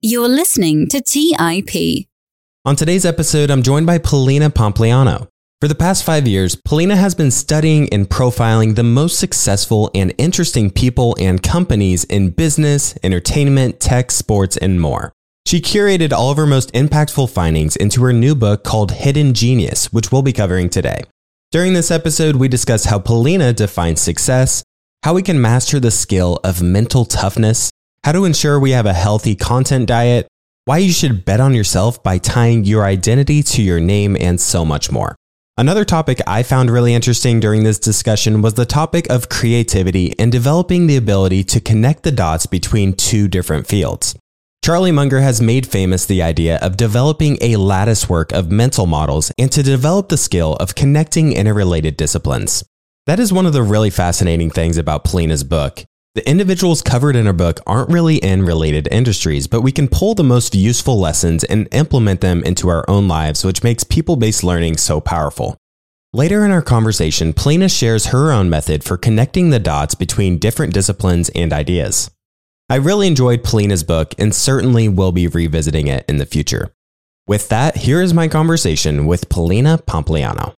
You're listening to TIP. On today's episode, I'm joined by Polina Pompliano. For the past 5 years, Polina has been studying and profiling the most successful and interesting people and companies in business, entertainment, tech, sports, and more. She curated all of her most impactful findings into her new book called Hidden Genius, which we'll be covering today. During this episode, we discuss how Polina defines success, how we can master the skill of mental toughness, how to ensure we have a healthy content diet, why you should bet on yourself by tying your identity to your name, and so much more. Another topic I found really interesting during this discussion was the topic of creativity and developing the ability to connect the dots between two different fields. Charlie Munger has made famous the idea of developing a lattice work of mental models and to develop the skill of connecting interrelated disciplines. That is one of the really fascinating things about Polina's book. The individuals covered in her book aren't really in related industries, but we can pull the most useful lessons and implement them into our own lives, which makes people-based learning so powerful. Later in our conversation, Polina shares her own method for connecting the dots between different disciplines and ideas. I really enjoyed Polina's book and certainly will be revisiting it in the future. With that, here is my conversation with Polina Pompliano.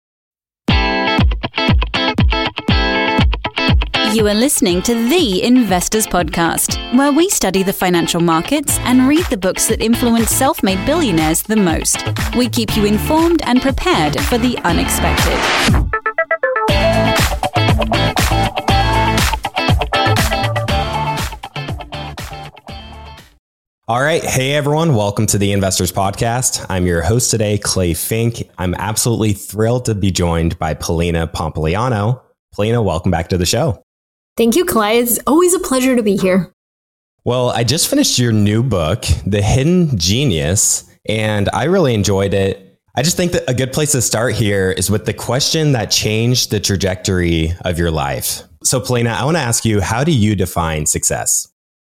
You are listening to The Investors Podcast, where we study the financial markets and read the books that influence self-made billionaires the most. We keep you informed and prepared for the unexpected. All right. Hey, everyone. Welcome to the Investors Podcast. I'm your host today, Clay Fink. I'm absolutely thrilled to be joined by Polina Pompliano. Polina, welcome back to the show. Thank you, Clay. It's always a pleasure to be here. Well, I just finished your new book, The Hidden Genius, and I really enjoyed it. I just think that a good place to start here is with the question that changed the trajectory of your life. So, Polina, I want to ask you, how do you define success?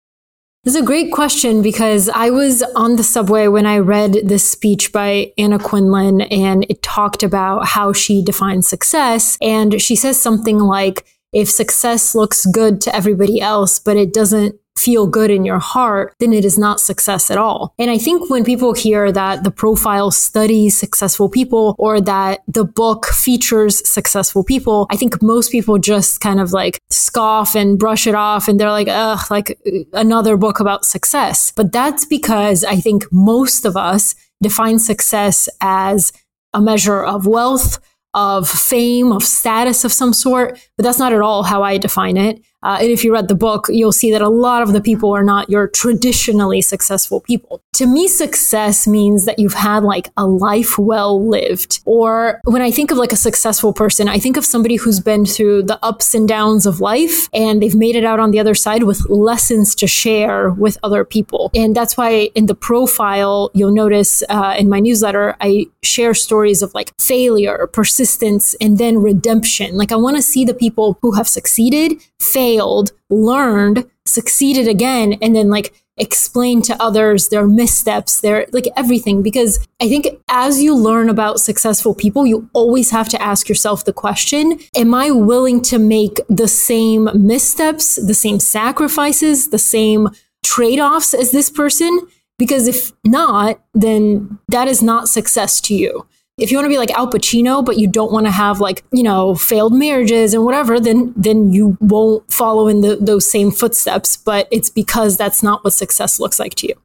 This is a great question because I was on the subway when I read this speech by Anna Quindlen, and it talked about how she defines success. And she says something like, if success looks good to everybody else, but it doesn't feel good in your heart, then it is not success at all. And I think when people hear that the profile studies successful people or that the book features successful people, I think most people just kind of like scoff and brush it off. And they're like, ugh, like another book about success. But that's because I think most of us define success as a measure of wealth, of fame, of status of some sort, but that's not at all how I define it. And if you read the book, you'll see that a lot of the people are not your traditionally successful people. To me, success means that you've had like a life well lived. Or when I think of like a successful person, I think of somebody who's been through the ups and downs of life and they've made it out on the other side with lessons to share with other people. And that's why in the profile, you'll notice in my newsletter, I share stories of like failure, persistence, and then redemption. Like I want to see the people who have succeeded, failed, learned, succeeded again, and then like explain to others their missteps, their like everything. Because I think as you learn about successful people, you always have to ask yourself the question, am I willing to make the same missteps, the same sacrifices, the same trade-offs as this person? Because if not, then that is not success to you. If you want to be like Al Pacino, but you don't want to have like, failed marriages and whatever, then you won't follow in those same footsteps. But it's because that's not what success looks like to you.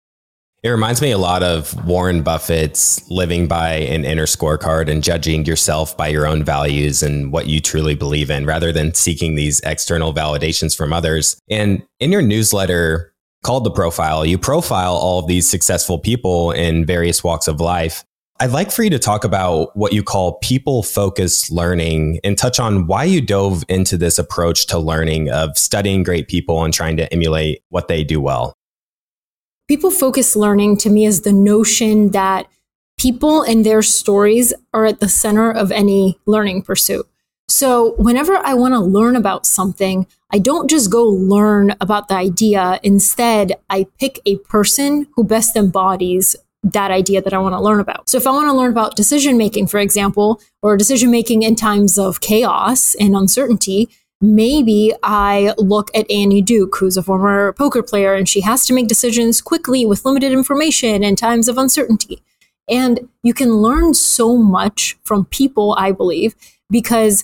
It reminds me a lot of Warren Buffett's living by an inner scorecard and judging yourself by your own values and what you truly believe in, rather than seeking these external validations from others. And in your newsletter called The Profile, you profile all of these successful people in various walks of life. I'd like for you to talk about what you call people-focused learning and touch on why you dove into this approach to learning of studying great people and trying to emulate what they do well. People-focused learning to me is the notion that people and their stories are at the center of any learning pursuit. So whenever I want to learn about something, I don't just go learn about the idea. Instead, I pick a person who best embodies that idea that I want to learn about. So if I want to learn about decision making, for example, or decision making in times of chaos and uncertainty, maybe I look at Annie Duke, who's a former poker player, and she has to make decisions quickly with limited information in times of uncertainty. And you can learn so much from people, I believe, because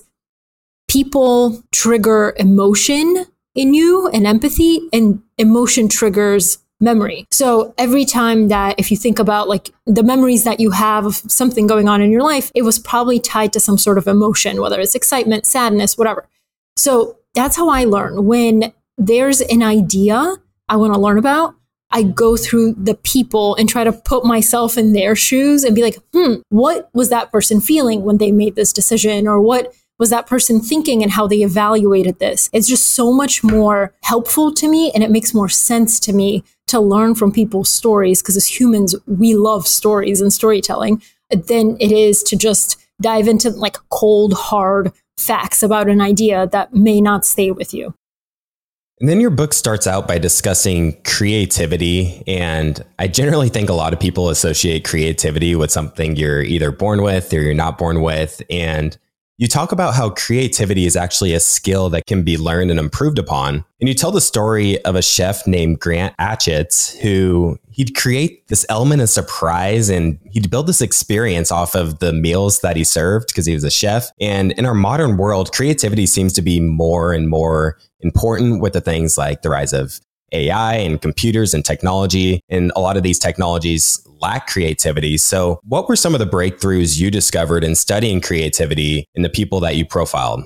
people trigger emotion in you and empathy, and emotion triggers memory. So every time that, if you think about like the memories that you have of something going on in your life, it was probably tied to some sort of emotion, whether it's excitement, sadness, whatever. So that's how I learn. When there's an idea I want to learn about, I go through the people and try to put myself in their shoes and be like, what was that person feeling when they made this decision? Or what was that person thinking and how they evaluated this? It's just so much more helpful to me, and it makes more sense to me to learn from people's stories, because as humans, we love stories and storytelling, than it is to just dive into like cold, hard facts about an idea that may not stay with you. And then your book starts out by discussing creativity. And I generally think a lot of people associate creativity with something you're either born with or you're not born with. And you talk about how creativity is actually a skill that can be learned and improved upon. And you tell the story of a chef named Grant Achatz, who he'd create this element of surprise and he'd build this experience off of the meals that he served because he was a chef. And in our modern world, creativity seems to be more and more important with the things like the rise of AI and computers and technology. And a lot of these technologies lack creativity. So what were some of the breakthroughs you discovered in studying creativity in the people that you profiled?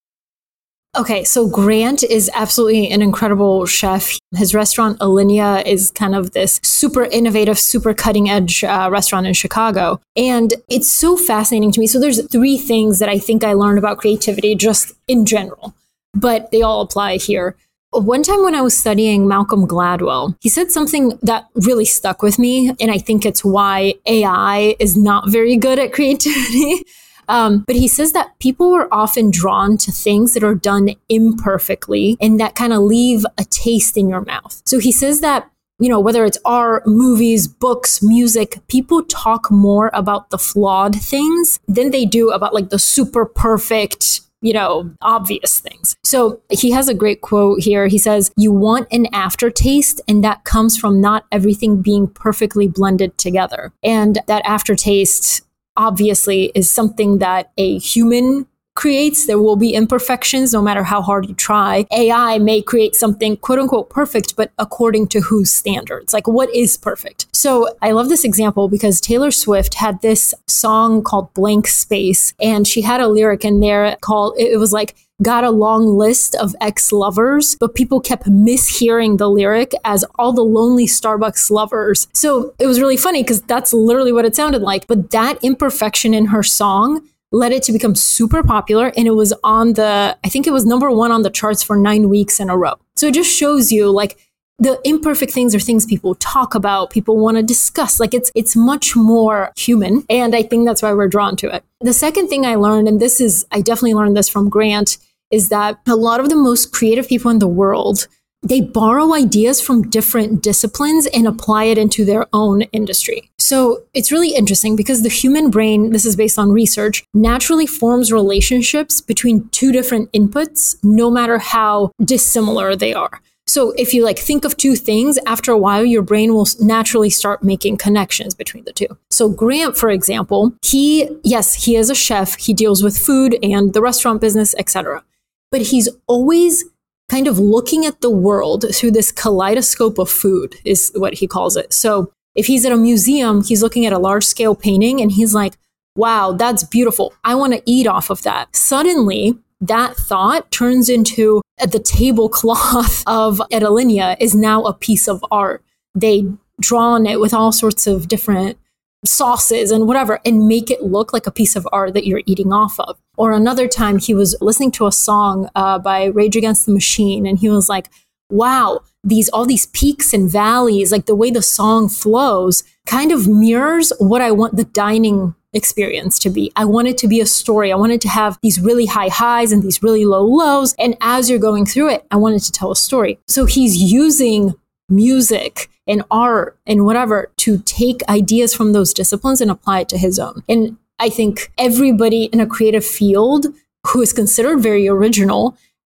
Okay, so Grant is absolutely an incredible chef. His restaurant, Alinea, is kind of this super innovative, super cutting edge restaurant in Chicago. And it's so fascinating to me. So there's 3 things that I think I learned about creativity just in general, but they all apply here. One time when I was studying Malcolm Gladwell, he said something that really stuck with me. And I think it's why AI is not very good at creativity. But he says that people are often drawn to things that are done imperfectly and that kind of leave a taste in your mouth. So he says that, whether it's art, movies, books, music, people talk more about the flawed things than they do about like the super perfect, obvious things. So he has a great quote here. He says, "You want an aftertaste, and that comes from not everything being perfectly blended together." And that aftertaste obviously is something that a human creates. There will be imperfections no matter how hard you try. AI may create something quote unquote perfect, but according to whose standards? Like, what is perfect? So I love this example because Taylor Swift had this song called Blank Space, and she had a lyric in there called, it was like, "Got a long list of ex-lovers," but people kept mishearing the lyric as "all the lonely Starbucks lovers." So it was really funny because that's literally what it sounded like. But that imperfection in her song led it to become super popular. And it was I think it was number 1 on the charts for 9 weeks in a row. So it just shows you like the imperfect things are things people talk about, people want to discuss. Like it's much more human. And I think that's why we're drawn to it. The second thing I learned, and I definitely learned this from Grant, is that a lot of the most creative people in the world, they borrow ideas from different disciplines and apply it into their own industry. So it's really interesting because the human brain, this is based on research, naturally forms relationships between 2 different inputs, no matter how dissimilar they are. So if you think of 2 things, after a while, your brain will naturally start making connections between the 2. So Grant, for example, he is a chef. He deals with food and the restaurant business, etc. But he's always kind of looking at the world through this kaleidoscope of food, is what he calls it. So if he's at a museum, he's looking at a large scale painting and he's like, "Wow, that's beautiful. I want to eat off of that." Suddenly, that thought turns into the tablecloth of Alinea is now a piece of art. They draw on it with all sorts of different sauces and whatever, and make it look like a piece of art that you're eating off of. Or another time he was listening to a song by Rage Against the Machine, and he was like, "Wow, all these peaks and valleys, like the way the song flows kind of mirrors what I want the dining experience to be. I want it to be a story. I want it to have these really high highs and these really low lows. And as you're going through it, I want it to tell a story." So he's using music and art and whatever to take ideas from those disciplines and apply it to his own. And I think everybody in a creative field who is considered very original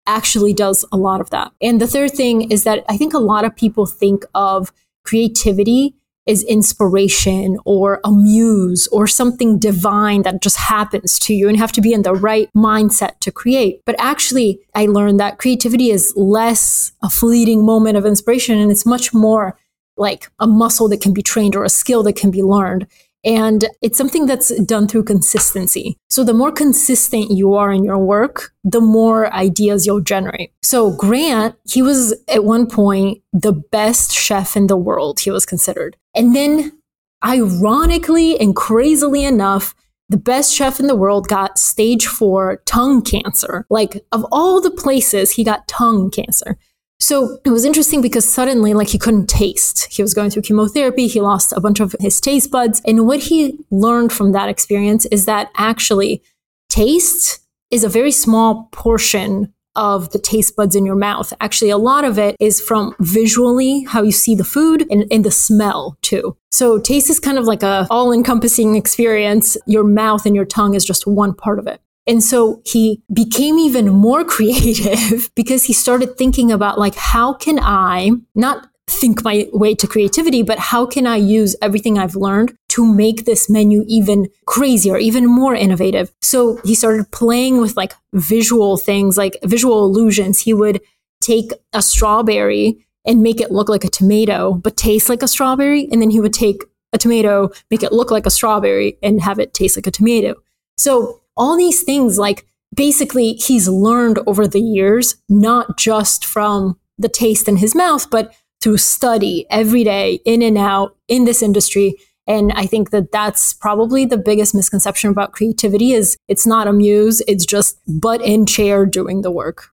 actually does a lot of that. And the third thing is that I think a lot of people think of creativity as inspiration or a muse or something divine that just happens to you and you have to be in the right mindset to create. But actually, I learned that creativity is less a fleeting moment of inspiration and it's much more like a muscle that can be trained or a skill that can be learned. And it's something that's done through consistency. So the more consistent you are in your work, the more ideas you'll generate. So Grant, he was at one point the best chef in the world, he was considered. And then ironically and crazily enough, the best chef in the world got stage 4 tongue cancer. Like of all the places, he got tongue cancer. So it was interesting because suddenly, like, he couldn't taste. He was going through chemotherapy. He lost a bunch of his taste buds. And what he learned from that experience is that actually taste is a very small portion of the taste buds in your mouth. Actually, a lot of it is from visually how you see the food and the smell too. So taste is kind of like a all-encompassing experience. Your mouth and your tongue is just one part of it. And so he became even more creative because he started thinking about, like, how can I not think my way to creativity, but how can I use everything I've learned to make this menu even crazier, even more innovative? So he started playing with like visual things, like visual illusions. He would take a strawberry and make it look like a tomato, but taste like a strawberry. And then he would take a tomato, make it look like a strawberry and have it taste like a tomato. So all these things, like, basically he's learned over the years, not just from the taste in his mouth, but through study every day, in and out in this industry. And I think that that's probably the biggest misconception about creativity is it's not a muse, it's just butt in chair doing the work.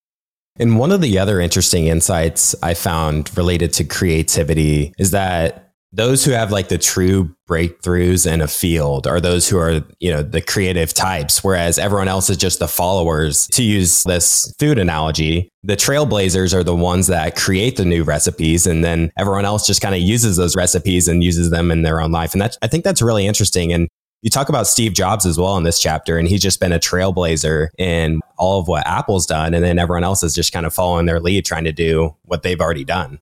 And one of the other interesting insights I found related to creativity is that those who have like the true breakthroughs in a field are those who are, the creative types, whereas everyone else is just the followers. To use this food analogy, the trailblazers are the ones that create the new recipes, and then everyone else just kind of uses those recipes and uses them in their own life. And I think that's really interesting. And you talk about Steve Jobs as well in this chapter, and he's just been a trailblazer in all of what Apple's done. And then everyone else is just kind of following their lead, trying to do what they've already done.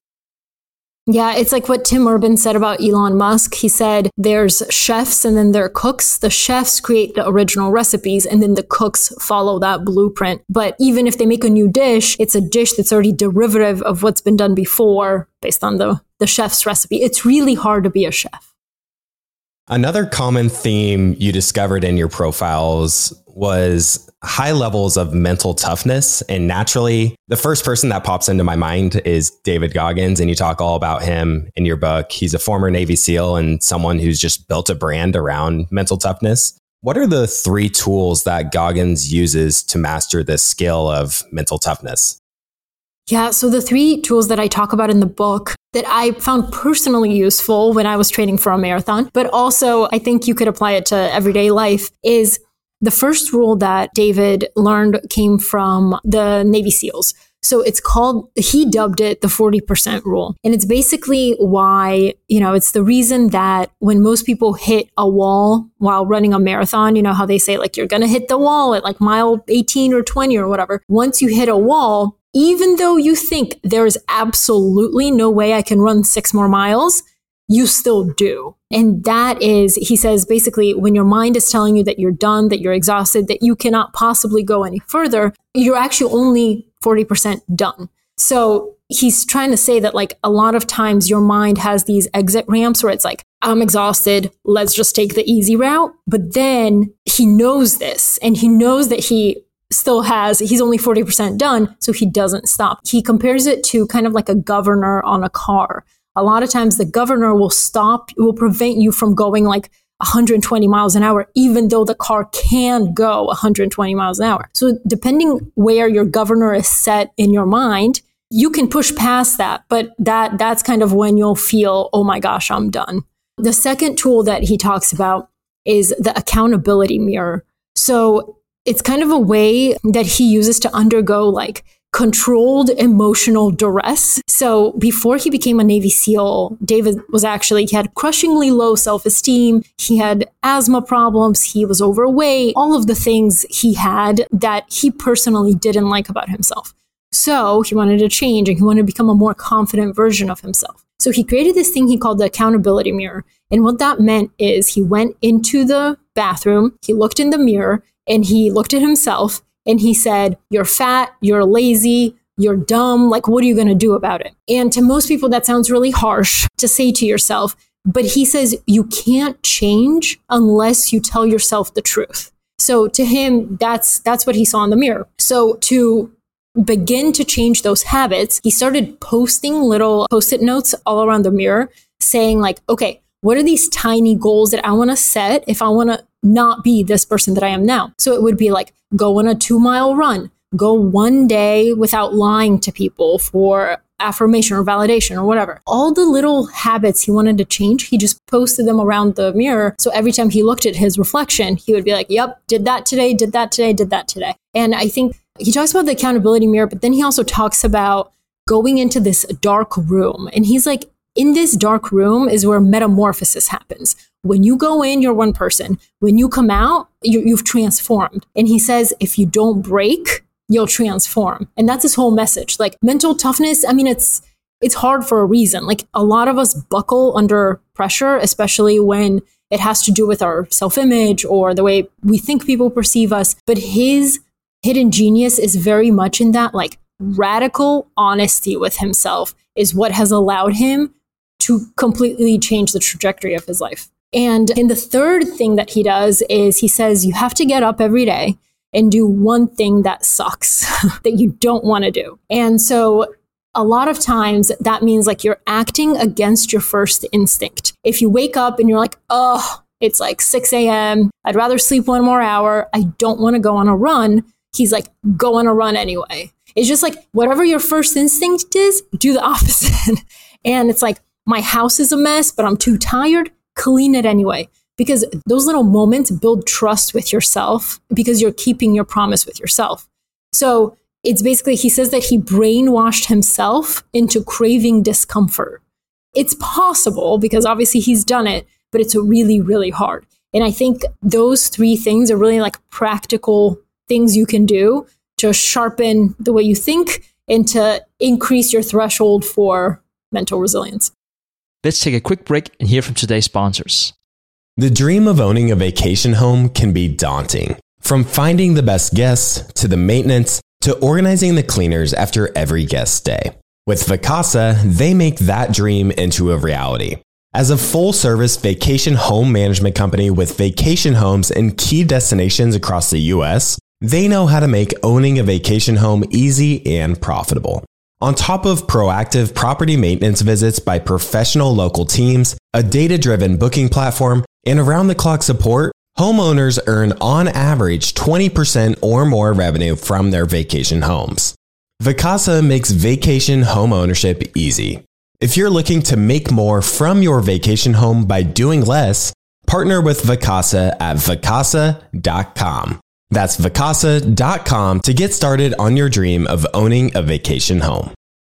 Yeah, it's like what Tim Urban said about Elon Musk. He said there's chefs and then there are cooks. The chefs create the original recipes and then the cooks follow that blueprint. But even if they make a new dish, it's a dish that's already derivative of what's been done before based on the chef's recipe. It's really hard to be a chef. Another common theme you discovered in your profiles was high levels of mental toughness. And naturally, the first person that pops into my mind is David Goggins. And you talk all about him in your book. He's a former Navy SEAL and someone who's just built a brand around mental toughness. What are the 3 tools that Goggins uses to master this skill of mental toughness? Yeah, so the 3 tools that I talk about in the book that I found personally useful when I was training for a marathon, but also I think you could apply it to everyday life, is the first rule that David learned came from the Navy SEALs. So it's called, he dubbed it the 40% rule. And it's basically why, it's the reason that when most people hit a wall while running a marathon, how they say, like, you're going to hit the wall at like mile 18 or 20 or whatever. Once you hit a wall, even though you think there is absolutely no way I can run 6 more miles, you still do. And that is, he says, basically, when your mind is telling you that you're done, that you're exhausted, that you cannot possibly go any further, you're actually only 40% done. So he's trying to say that, like, a lot of times your mind has these exit ramps where it's like, I'm exhausted, let's just take the easy route. But then he knows this, and he knows that he's only 40% done, so he doesn't stop. He compares it to kind of like a governor on a car. A lot of times the governor will prevent you from going like 120 miles an hour, even though the car can go 120 miles an hour. So depending where your governor is set in your mind, you can push past that, but that's kind of when you'll feel, oh my gosh, I'm done. The second tool that he talks about is the accountability mirror. So it's kind of a way that he uses to undergo like controlled emotional duress. So before he became a Navy SEAL, David he had crushingly low self-esteem. He had asthma problems. He was overweight, all of the things he had that he personally didn't like about himself. So he wanted to change and he wanted to become a more confident version of himself. So he created this thing he called the accountability mirror. And what that meant is he went into the bathroom, he looked in the mirror, and he looked at himself and he said, "You're fat, you're lazy, you're dumb. Like, what are you going to do about it?" And to most people, that sounds really harsh to say to yourself. But he says you can't change unless you tell yourself the truth. So to him, that's what he saw in the mirror. So to begin to change those habits, he started posting little Post-it notes all around the mirror saying like, okay, what are these tiny goals that I want to set if I want to not be this person that I am now? So it would be like, go on a 2-mile run, go one day without lying to people for affirmation or validation or whatever. All the little habits he wanted to change, he just posted them around the mirror. So every time he looked at his reflection, he would be like, yep, did that today, did that today, did that today. And I think he talks about the accountability mirror, but then he also talks about going into this dark room. And he's like, in this dark room is where metamorphosis happens. When you go in, you're one person. When you come out, you've transformed. And he says, if you don't break, you'll transform. And that's his whole message. Like mental toughness, I mean, it's hard for a reason. Like a lot of us buckle under pressure, especially when it has to do with our self-image or the way we think people perceive us. But his hidden genius is very much in that like radical honesty with himself is what has allowed him to completely change the trajectory of his life. And the third thing that he does is he says, you have to get up every day and do one thing that sucks that you don't want to do. And so a lot of times that means like you're acting against your first instinct. If you wake up and you're like, oh, it's like 6 a.m. I'd rather sleep 1 more hour. I don't want to go on a run. He's like, go on a run anyway. It's just like whatever your first instinct is, do the opposite. And it's like, my house is a mess, but I'm too tired. Clean it anyway. Because those little moments build trust with yourself because you're keeping your promise with yourself. So it's basically, he says that he brainwashed himself into craving discomfort. It's possible because obviously he's done it, but it's really, really hard. And I think those 3 things are really like practical things you can do to sharpen the way you think and to increase your threshold for mental resilience. Let's take a quick break and hear from today's sponsors. The dream of owning a vacation home can be daunting. From finding the best guests, to the maintenance, to organizing the cleaners after every guest stay. With Vacasa, they make that dream into a reality. As a full-service vacation home management company with vacation homes in key destinations across the U.S., they know how to make owning a vacation home easy and profitable. On top of proactive property maintenance visits by professional local teams, a data-driven booking platform, and around-the-clock support, homeowners earn on average 20% or more revenue from their vacation homes. Vacasa makes vacation home ownership easy. If you're looking to make more from your vacation home by doing less, partner with Vacasa at vacasa.com. That's vacasa.com to get started on your dream of owning a vacation home.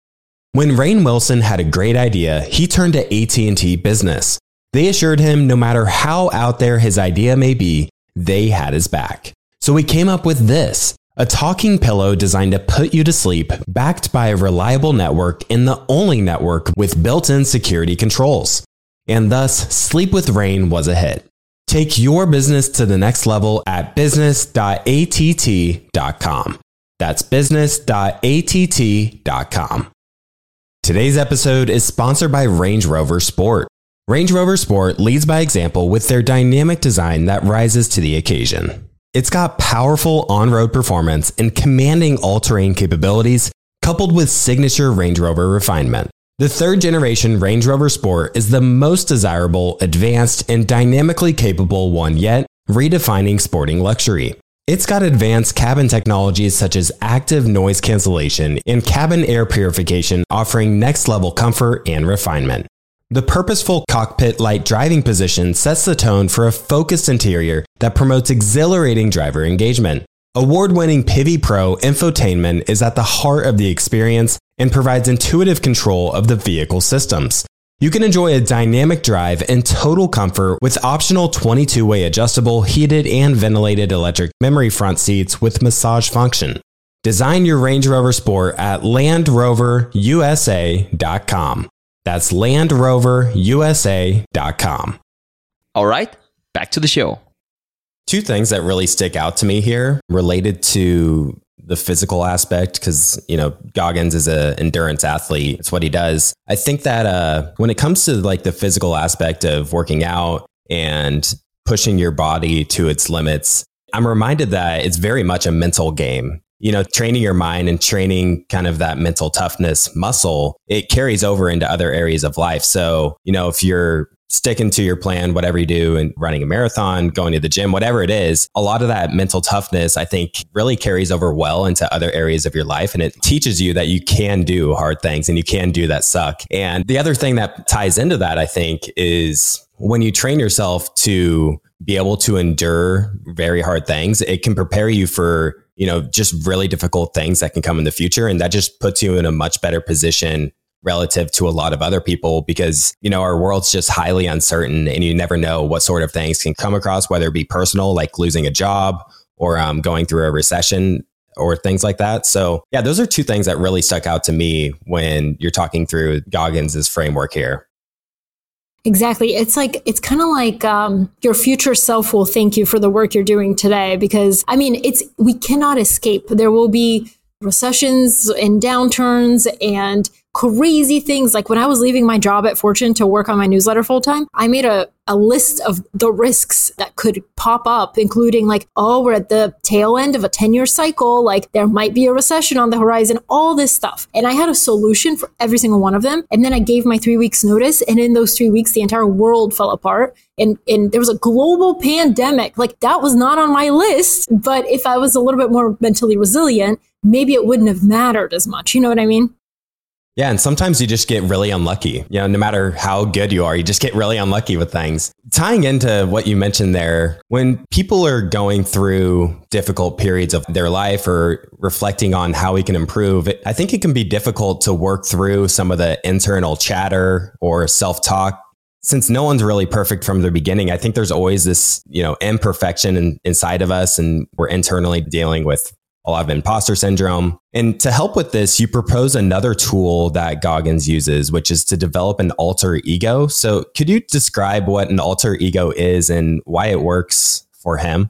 When Rainn Wilson had a great idea, he turned to AT&T Business. They assured him no matter how out there his idea may be, they had his back. So he came up with this, a talking pillow designed to put you to sleep, backed by a reliable network and the only network with built-in security controls. And thus, Sleep with Rainn was a hit. Take your business to the next level at business.att.com. That's business.att.com. Today's episode is sponsored by Range Rover Sport. Range Rover Sport leads by example with their dynamic design that rises to the occasion. It's got powerful on-road performance and commanding all-terrain capabilities, coupled with signature Range Rover refinement. The 3rd generation Range Rover Sport is the most desirable, advanced, and dynamically capable one yet, redefining sporting luxury. It's got advanced cabin technologies such as active noise cancellation and cabin air purification, offering next-level comfort and refinement. The purposeful cockpit-like driving position sets the tone for a focused interior that promotes exhilarating driver engagement. Award-winning Pivi Pro infotainment is at the heart of the experience and provides intuitive control of the vehicle systems. You can enjoy a dynamic drive in total comfort with optional 22-way adjustable, heated, and ventilated electric memory front seats with massage function. Design your Range Rover Sport at LandRoverUSA.com. That's LandRoverUSA.com. All right, back to the show. Two things that really stick out to me here related to the physical aspect, because, Goggins is an endurance athlete. It's what he does. I think that when it comes to like the physical aspect of working out and pushing your body to its limits, I'm reminded that it's very much a mental game. Training your mind and training kind of that mental toughness muscle, it carries over into other areas of life. So, if you're sticking to your plan, whatever you do, and running a marathon, going to the gym, whatever it is, a lot of that mental toughness, I think, really carries over well into other areas of your life. And it teaches you that you can do hard things and you can do that suck. And the other thing that ties into that, I think, is when you train yourself to be able to endure very hard things, it can prepare you for, just really difficult things that can come in the future. And that just puts you in a much better position relative to a lot of other people, because, our world's just highly uncertain and you never know what sort of things can come across, whether it be personal, like losing a job, or going through a recession or things like that. So yeah, those are two things that really stuck out to me when you're talking through Goggins' framework here. Exactly. It's kind of like your future self will thank you for the work you're doing today, because we cannot escape. There will be recessions and downturns and crazy things. Like when I was leaving my job at Fortune to work on my newsletter full time, I made a list of the risks that could pop up, including we're at the tail end of a 10-year cycle. Like there might be a recession on the horizon, all this stuff. And I had a solution for every single one of them. And then I gave my 3 weeks notice. And in those 3 weeks, the entire world fell apart. And there was a global pandemic. Like that was not on my list. But if I was a little bit more mentally resilient, maybe it wouldn't have mattered as much. You know what I mean? Yeah. And sometimes you just get really unlucky. No matter how good you are, you just get really unlucky with things. Tying into what you mentioned there, when people are going through difficult periods of their life or reflecting on how we can improve, I think it can be difficult to work through some of the internal chatter or self-talk. Since no one's really perfect from the beginning, I think there's always this, imperfection inside of us, and we're internally dealing with a lot of imposter syndrome. And to help with this, you propose another tool that Goggins uses, which is to develop an alter ego. So could you describe what an alter ego is and why it works for him?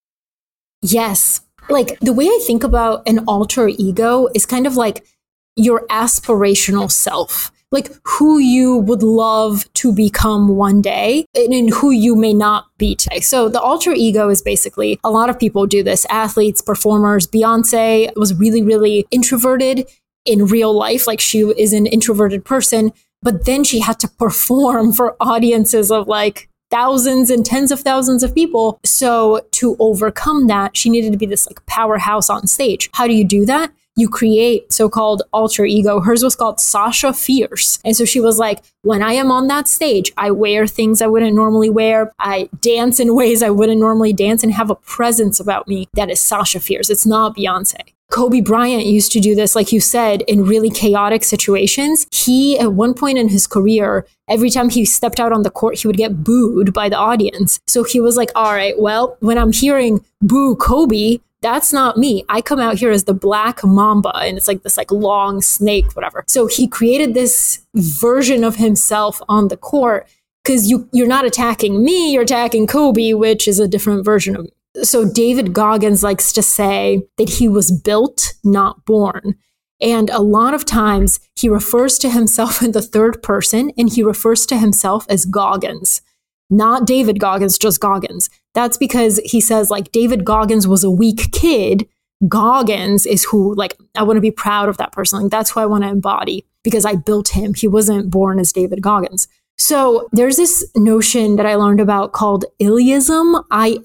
Yes. Like the way I think about an alter ego is kind of like your aspirational self, like who you would love to become one day and who you may not be today. So the alter ego is basically, a lot of people do this, athletes, performers. Beyonce was really, really introverted in real life. Like she is an introverted person, but then she had to perform for audiences of like thousands and tens of thousands of people. So to overcome that, she needed to be this like powerhouse on stage. How do you do that? You create so-called alter ego. Hers was called Sasha Fierce. And so she was like, when I am on that stage, I wear things I wouldn't normally wear. I dance in ways I wouldn't normally dance and have a presence about me that is Sasha Fierce. It's not Beyonce. Kobe Bryant used to do this, like you said, in really chaotic situations. He, at one point in his career, every time he stepped out on the court, he would get booed by the audience. So he was like, all right, well, when I'm hearing boo Kobe, that's not me. I come out here as the Black Mamba, and it's like this like long snake, whatever. So he created this version of himself on the court because you're not attacking me, you're attacking Kobe, which is a different version of me. So David Goggins likes to say that he was built, not born. And a lot of times he refers to himself in the third person, and he refers to himself as Goggins. Not David Goggins, just Goggins. That's because he says like David Goggins was a weak kid. Goggins is who, like, I want to be proud of that person. Like, that's who I want to embody because I built him. He wasn't born as David Goggins. So there's this notion that I learned about called Illeism,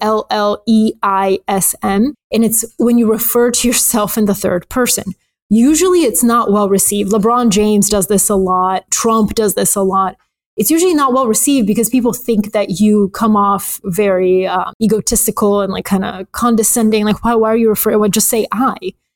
Illeism. And it's when you refer to yourself in the third person. Usually it's not well received. LeBron James does this a lot. Trump does this a lot. it's usually not well received because people think that you come off very egotistical and like kind of condescending. Like, why are you referring? Well, just say I.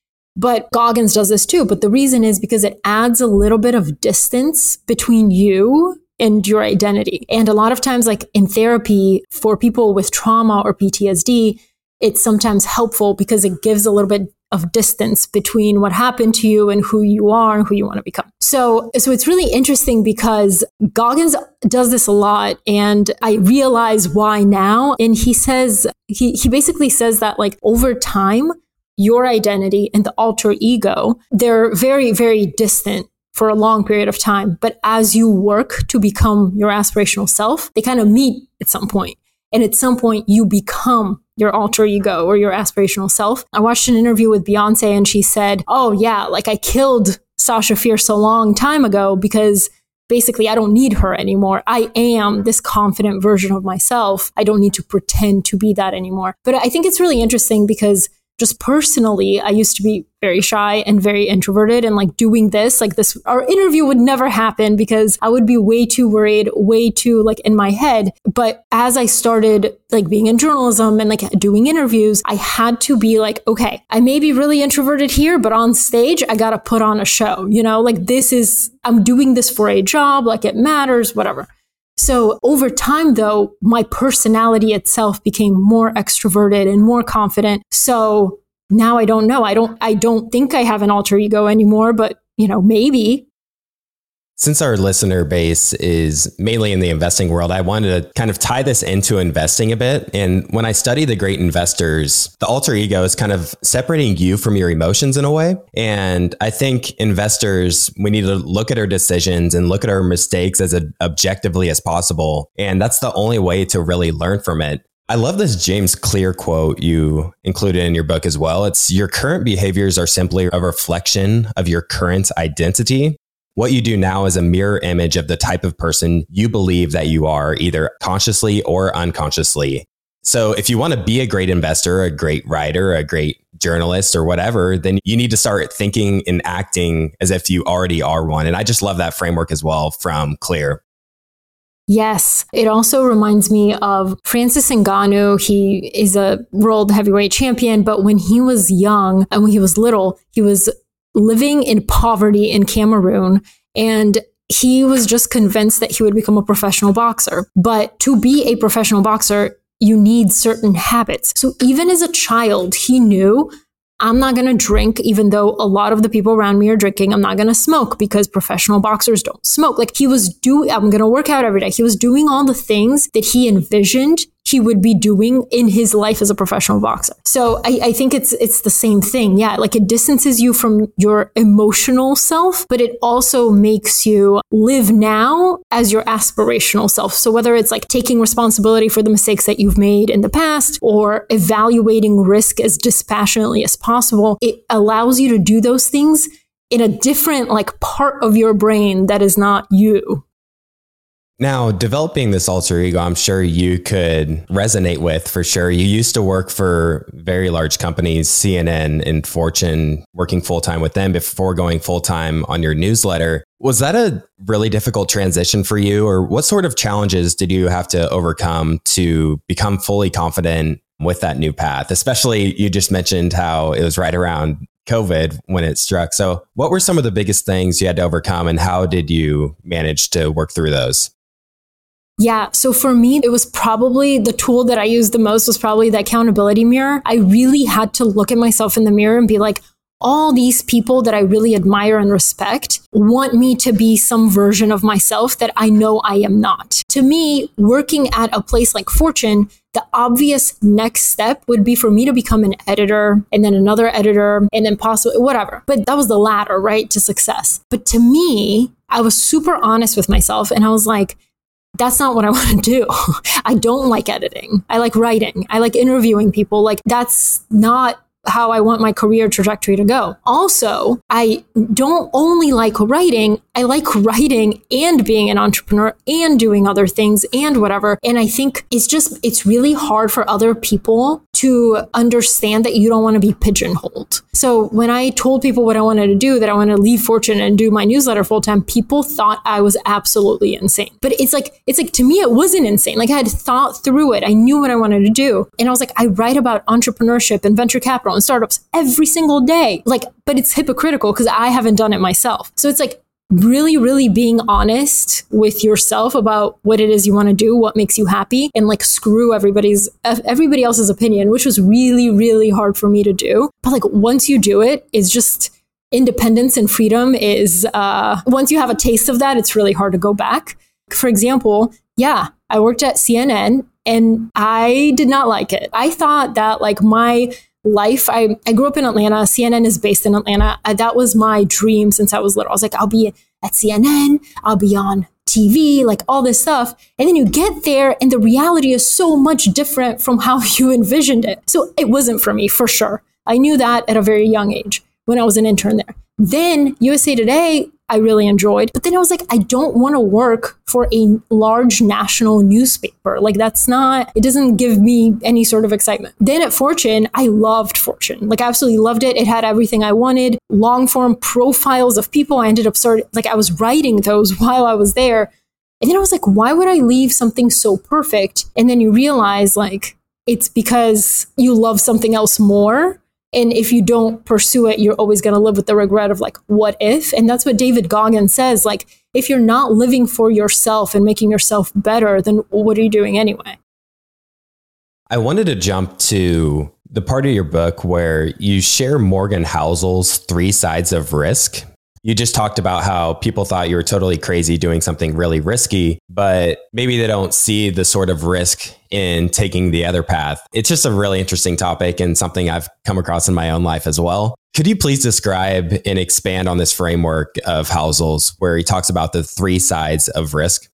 But Goggins does this too. But the reason is because it adds a little bit of distance between you and your identity. And a lot of times, like in therapy for people with trauma or PTSD, it's sometimes helpful because it gives a little bit of distance between what happened to you and who you are and who you want to become. So it's really interesting because Goggins does this a lot, and I realize why now. And he says, he basically says that like over time, your identity and the alter ego, they're very, very distant for a long period of time. But as you work to become your aspirational self, they kind of meet at some point. And at some point, you become your alter ego or your aspirational self. I watched an interview with Beyonce and she said, oh yeah, like I killed Sasha Fierce a long time ago because basically I don't need her anymore. I am this confident version of myself. I don't need to pretend to be that anymore. But I think it's really interesting because just personally, I used to be very shy and very introverted, and like doing this, like this, our interview would never happen because I would be way too worried, way too like in my head. But as I started like being in journalism and like doing interviews, I had to be like, okay, I may be really introverted here, but on stage, I got to put on a show, you know, like I'm doing this for a job, like it matters, whatever. So over time, though, my personality itself became more extroverted and more confident. So now I don't know. I don't think I have an alter ego anymore, but you know, maybe. Since our listener base is mainly in the investing world, I wanted to kind of tie this into investing a bit. And when I study the great investors, the alter ego is kind of separating you from your emotions in a way. And I think investors, we need to look at our decisions and look at our mistakes as objectively as possible. And that's the only way to really learn from it. I love this James Clear quote you included in your book as well. It's, your current behaviors are simply a reflection of your current identity. What you do now is a mirror image of the type of person you believe that you are, either consciously or unconsciously. So if you want to be a great investor, a great writer, a great journalist or whatever, then you need to start thinking and acting as if you already are one. And I just love that framework as well from Clear. Yes. It also reminds me of Francis Ngannou. He is a world heavyweight champion, but when he was young and when he was little, he was living in poverty in Cameroon, and he was just convinced that he would become a professional boxer. But to be a professional boxer, you need certain habits. So even as a child, he knew, I'm not going to drink, even though a lot of the people around me are drinking. I'm not going to smoke because professional boxers don't smoke. Like I'm going to work out every day. He was doing all the things that he envisioned he would be doing in his life as a professional boxer. So I think it's the same thing. Yeah, like it distances you from your emotional self, but it also makes you live now as your aspirational self. So whether it's like taking responsibility for the mistakes that you've made in the past or evaluating risk as dispassionately as possible, it allows you to do those things in a different like part of your brain that is not you. Now, developing this alter ego, I'm sure you could resonate with for sure. You used to work for very large companies, CNN and Fortune, working full-time with them before going full-time on your newsletter. Was that a really difficult transition for you? Or what sort of challenges did you have to overcome to become fully confident with that new path? Especially, you just mentioned how it was right around COVID when it struck. So what were some of the biggest things you had to overcome, and how did you manage to work through those? Yeah. So for me, it was probably the tool that I used the most was probably the accountability mirror. I really had to look at myself in the mirror and be like, all these people that I really admire and respect want me to be some version of myself that I know I am not. To me, working at a place like Fortune, the obvious next step would be for me to become an editor and then another editor and then possibly whatever. But that was the ladder, right, to success. But to me, I was super honest with myself and I was like, that's not what I want to do. I don't like editing. I like writing. I like interviewing people. Like that's not how I want my career trajectory to go. Also, I don't only like writing, I like writing and being an entrepreneur and doing other things and whatever. And I think it's really hard for other people to understand that you don't want to be pigeonholed. So when I told people what I wanted to do, that I wanted to leave Fortune and do my newsletter full time, people thought I was absolutely insane. But it's like to me, it wasn't insane. Like I had thought through it. I knew what I wanted to do. And I was like, I write about entrepreneurship and venture capital and startups every single day. Like, but it's hypocritical because I haven't done it myself. So it's like really, really being honest with yourself about what it is you want to do, what makes you happy, and like screw everybody else's opinion, which was really, really hard for me to do. But like once you do it, it's just independence and freedom is, once you have a taste of that, it's really hard to go back. For example, I worked at CNN and I did not like it. I thought that like my life, I grew up in Atlanta. CNN is based in Atlanta. That was my dream since I was little. I was like, I'll be at CNN, I'll be on TV, like all this stuff. And then you get there and the reality is so much different from how you envisioned it. So it wasn't for me, for sure. I knew that at a very young age when I was an intern there. Then USA Today, I really enjoyed. But then I was like, I don't want to work for a large national newspaper. Like it doesn't give me any sort of excitement. Then at Fortune, I loved Fortune. Like I absolutely loved it. It had everything I wanted. Long form profiles of people. I ended up I was writing those while I was there. And then I was like, why would I leave something so perfect? And then you realize like, it's because you love something else more. And if you don't pursue it, you're always going to live with the regret of like, what if? And that's what David Goggins says. Like, if you're not living for yourself and making yourself better, then what are you doing anyway? I wanted to jump to the part of your book where you share Morgan Housel's 3 sides of risk. You just talked about how people thought you were totally crazy doing something really risky, but maybe they don't see the sort of risk in taking the other path. It's just a really interesting topic and something I've come across in my own life as well. Could you please describe and expand on this framework of Housel's where he talks about the 3 sides of risk?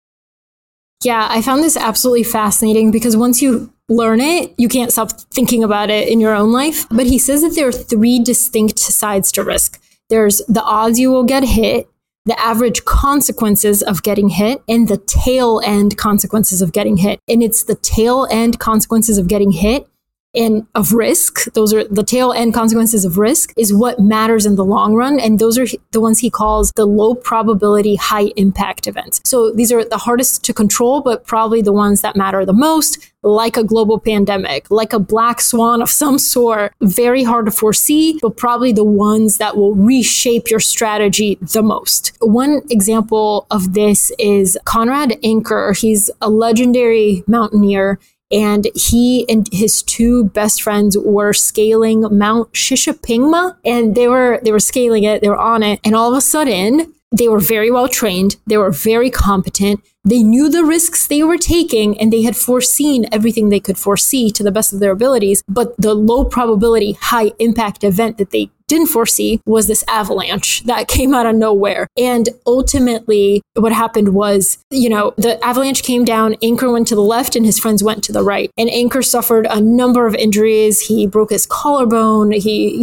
Yeah, I found this absolutely fascinating because once you learn it, you can't stop thinking about it in your own life. But he says that there are 3 distinct sides to risk. There's the odds you will get hit, the average consequences of getting hit, and the tail end consequences of getting hit. And it's the tail end consequences of getting hit and of risk. Those are the tail end consequences of risk is what matters in the long run. And those are the ones he calls the low probability, high impact events. So these are the hardest to control, but probably the ones that matter the most, like a global pandemic, like a black swan of some sort, very hard to foresee, but probably the ones that will reshape your strategy the most. One example of this is Conrad Anker. He's a legendary mountaineer. And he and his 2 best friends were scaling Mount Shishapingma, and they were scaling it, they were on it, and all of a sudden, they were very well trained, they were very competent, they knew the risks they were taking, and they had foreseen everything they could foresee to the best of their abilities, but the low probability, high impact event that they didn't foresee was this avalanche that came out of nowhere. And ultimately, what happened was, the avalanche came down, Anker went to the left and his friends went to the right. And Anker suffered a number of injuries. He broke his collarbone,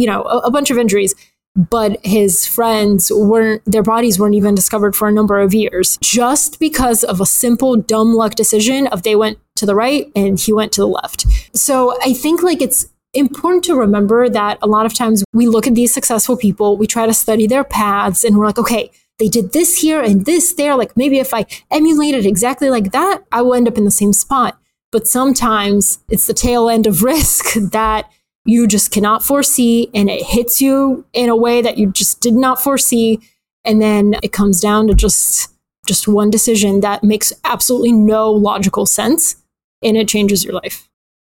a bunch of injuries. But his friends their bodies weren't even discovered for a number of years, just because of a simple dumb luck decision of they went to the right and he went to the left. So I think it's important to remember that a lot of times we look at these successful people, we try to study their paths, and we're like, okay, they did this here and this there. Like maybe if I emulated exactly like that, I will end up in the same spot. But sometimes it's the tail end of risk that you just cannot foresee, and it hits you in a way that you just did not foresee. And then it comes down to just one decision that makes absolutely no logical sense, and it changes your life.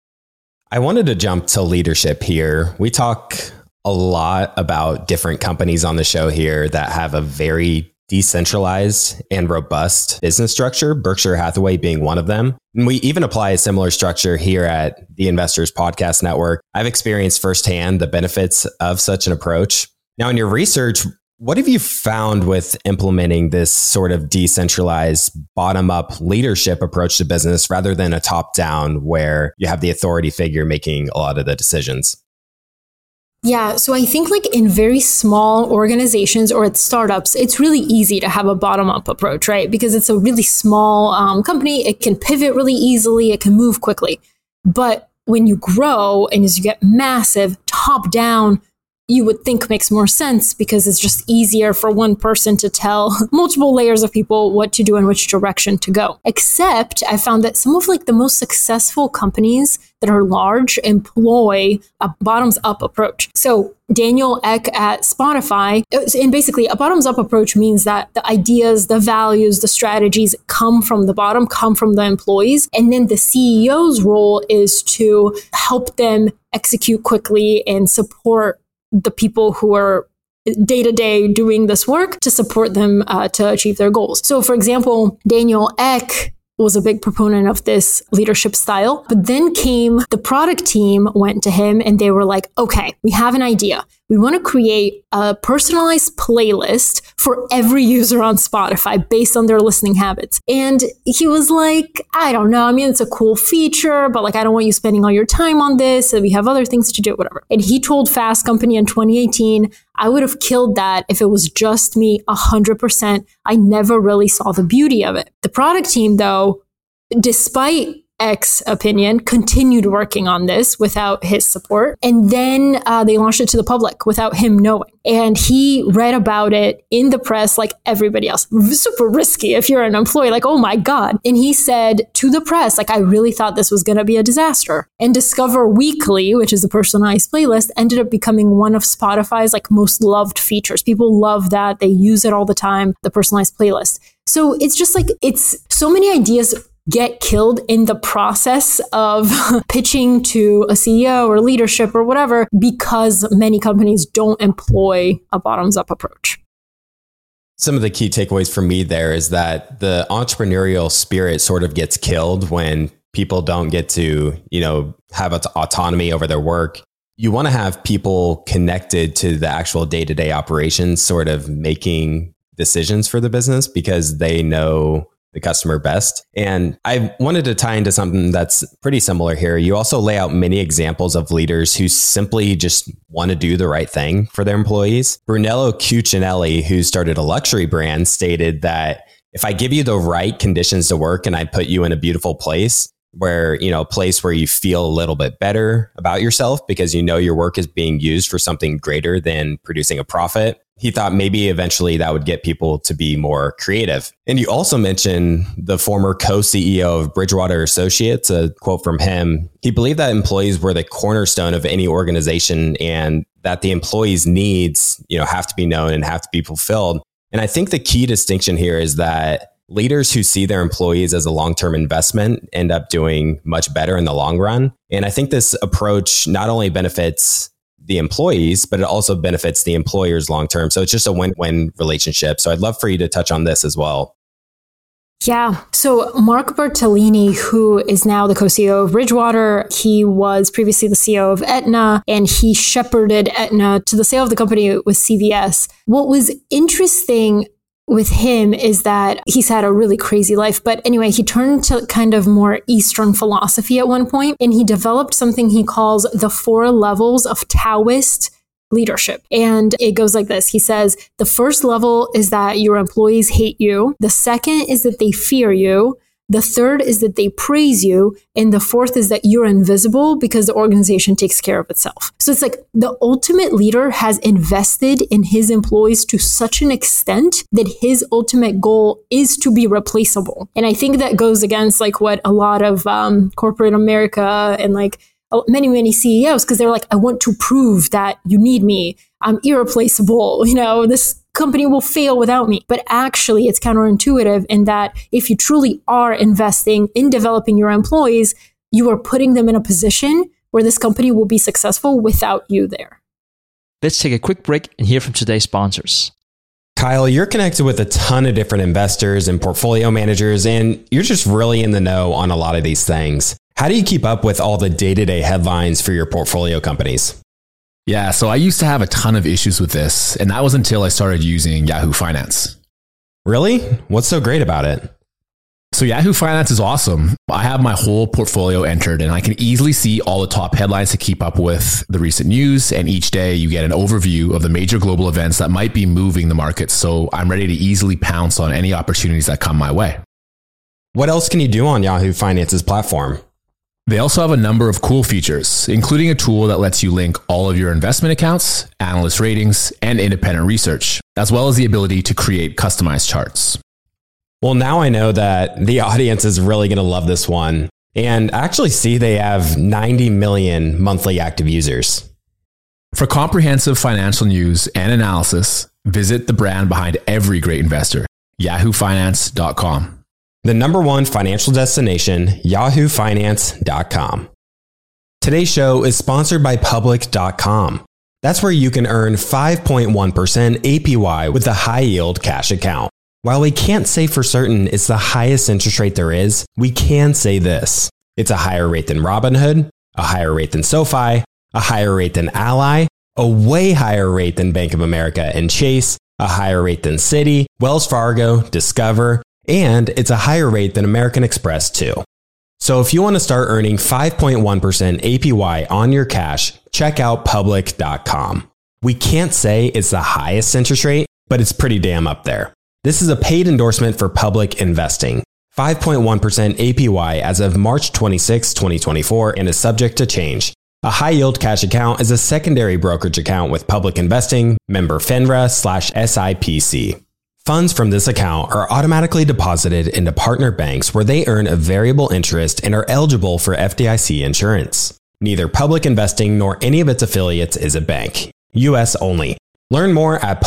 I wanted to jump to leadership here. We talk a lot about different companies on the show here that have a very decentralized and robust business structure, Berkshire Hathaway being one of them. And we even apply a similar structure here at the Investors Podcast Network. I've experienced firsthand the benefits of such an approach. Now, in your research, what have you found with implementing this sort of decentralized bottom-up leadership approach to business rather than a top-down where you have the authority figure making a lot of the decisions? Yeah, so I think like in very small organizations or at startups, it's really easy to have a bottom-up approach, right? Because it's a really small company, it can pivot really easily, it can move quickly. But when you grow and as you get massive, top-down, you would think makes more sense because it's just easier for one person to tell multiple layers of people what to do and which direction to go. Except I found that some of like the most successful companies that are large employ a bottoms up approach. So Daniel Ek at Spotify, and basically a bottoms up approach means that the ideas, the values, the strategies come from the bottom, come from the employees. And then the CEO's role is to help them execute quickly and support the people who are day to day doing this work to support them to achieve their goals. So for example, Daniel Ek was a big proponent of this leadership style, but then came the product team went to him and they were like, okay, we have an idea. We want to create a personalized playlist for every user on Spotify based on their listening habits. And he was like, I don't know. I mean, it's a cool feature, but like, I don't want you spending all your time on this. And we have other things to do, whatever. And he told Fast Company in 2018, I would have killed that if it was just me 100%. I never really saw the beauty of it. The product team, though, despite X's opinion, continued working on this without his support. And then they launched it to the public without him knowing. And he read about it in the press like everybody else. Super risky if you're an employee, like, oh my God. And he said to the press, like, I really thought this was going to be a disaster. And Discover Weekly, which is the personalized playlist, ended up becoming one of Spotify's like most loved features. People love that. They use it all the time, the personalized playlist. So it's just like, it's so many ideas get killed in the process of pitching to a CEO or leadership or whatever, because many companies don't employ a bottoms-up approach. Some of the key takeaways for me there is that the entrepreneurial spirit sort of gets killed when people don't get to, have autonomy over their work. You want to have people connected to the actual day-to-day operations, sort of making decisions for the business because they know the customer best. And I wanted to tie into something that's pretty similar here. You also lay out many examples of leaders who simply just want to do the right thing for their employees. Brunello Cucinelli, who started a luxury brand, stated that if I give you the right conditions to work and I put you in a beautiful place where, a place where you feel a little bit better about yourself because your work is being used for something greater than producing a profit, he thought maybe eventually that would get people to be more creative. And you also mentioned the former co-CEO of Bridgewater Associates, a quote from him. He believed that employees were the cornerstone of any organization and that the employees' needs, have to be known and have to be fulfilled. And I think the key distinction here is that leaders who see their employees as a long-term investment end up doing much better in the long run. And I think this approach not only benefits the employees, but it also benefits the employers long term. So it's just a win-win relationship. So I'd love for you to touch on this as well. Yeah. So Mark Bertolini, who is now the co-CEO of Bridgewater, he was previously the CEO of Aetna, and he shepherded Aetna to the sale of the company with CVS. What was interesting with him is that he's had a really crazy life. But anyway, he turned to kind of more Eastern philosophy at one point, and he developed something he calls the 4 levels of Taoist leadership. And it goes like this. He says, the first level is that your employees hate you. The second is that they fear you. The third is that they praise you. And the fourth is that you're invisible because the organization takes care of itself. So it's like the ultimate leader has invested in his employees to such an extent that his ultimate goal is to be replaceable. And I think that goes against like what a lot of corporate America and like many CEOs, because they're like, I want to prove that you need me. I'm irreplaceable. This company will fail without me. But actually, it's counterintuitive in that if you truly are investing in developing your employees, you are putting them in a position where this company will be successful without you there. Let's take a quick break and hear from today's sponsors. Kyle, you're connected with a ton of different investors and portfolio managers, and you're just really in the know on a lot of these things. How do you keep up with all the day-to-day headlines for your portfolio companies? Yeah, so I used to have a ton of issues with this, and that was until I started using Yahoo Finance. Really? What's so great about it? So Yahoo Finance is awesome. I have my whole portfolio entered and I can easily see all the top headlines to keep up with the recent news. And each day you get an overview of the major global events that might be moving the market. So I'm ready to easily pounce on any opportunities that come my way. What else can you do on Yahoo Finance's platform? They also have a number of cool features, including a tool that lets you link all of your investment accounts, analyst ratings, and independent research, as well as the ability to create customized charts. Well, now I know that the audience is really going to love this one and actually see they have 90 million monthly active users. For comprehensive financial news and analysis, visit the brand behind every great investor, yahoofinance.com. The number one financial destination, yahoofinance.com. Today's show is sponsored by Public.com. That's where you can earn 5.1% APY with a high yield cash account. While we can't say for certain it's the highest interest rate there is, we can say this. It's a higher rate than Robinhood, a higher rate than SoFi, a higher rate than Ally, a way higher rate than Bank of America and Chase, a higher rate than Citi, Wells Fargo, Discover, and it's a higher rate than American Express too. So if you want to start earning 5.1% APY on your cash, check out Public.com. We can't say it's the highest interest rate, but it's pretty damn up there. This is a paid endorsement for Public Investing. 5.1% APY as of March 26, 2024 and is subject to change. A high yield cash account is a secondary brokerage account with Public Investing, member FINRA/SIPC. Funds from this account are automatically deposited into partner banks where they earn a variable interest and are eligible for FDIC insurance. Neither Public Investing nor any of its affiliates is a bank. US only. Learn more at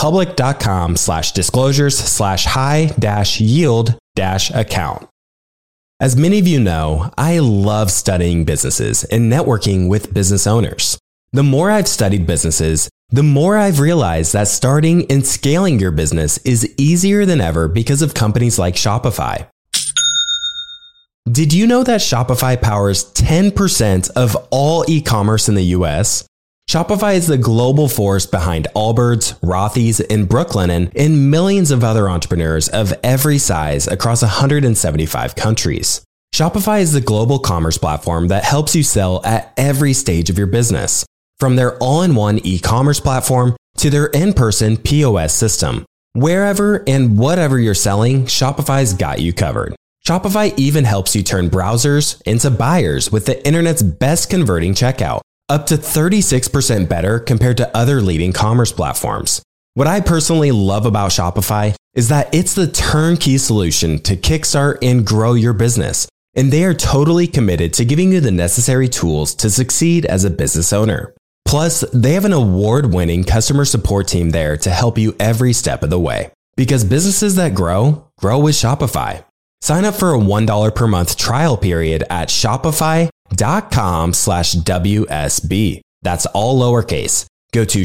public.com/disclosures/high-yield-account. As many of you know, I love studying businesses and networking with business owners. The more I've studied businesses, the more I've realized that starting and scaling your business is easier than ever because of companies like Shopify. Did you know that Shopify powers 10% of all e-commerce in the US? Shopify is the global force behind Allbirds, Rothy's, and Brooklinen, and millions of other entrepreneurs of every size across 175 countries. Shopify is the global commerce platform that helps you sell at every stage of your business, from their all-in-one e-commerce platform to their in-person POS system. Wherever and whatever you're selling, Shopify's got you covered. Shopify even helps you turn browsers into buyers with the internet's best converting checkout, up to 36% better compared to other leading commerce platforms. What I personally love about Shopify is that it's the turnkey solution to kickstart and grow your business, and they are totally committed to giving you the necessary tools to succeed as a business owner. Plus, they have an award-winning customer support team there to help you every step of the way. Because businesses that grow with Shopify. Sign up for a $1 per month trial period at shopify.com/WSB. That's all lowercase. Go to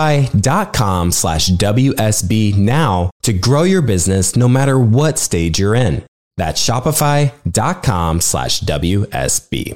shopify.com/WSB now to grow your business no matter what stage you're in. That's shopify.com/WSB.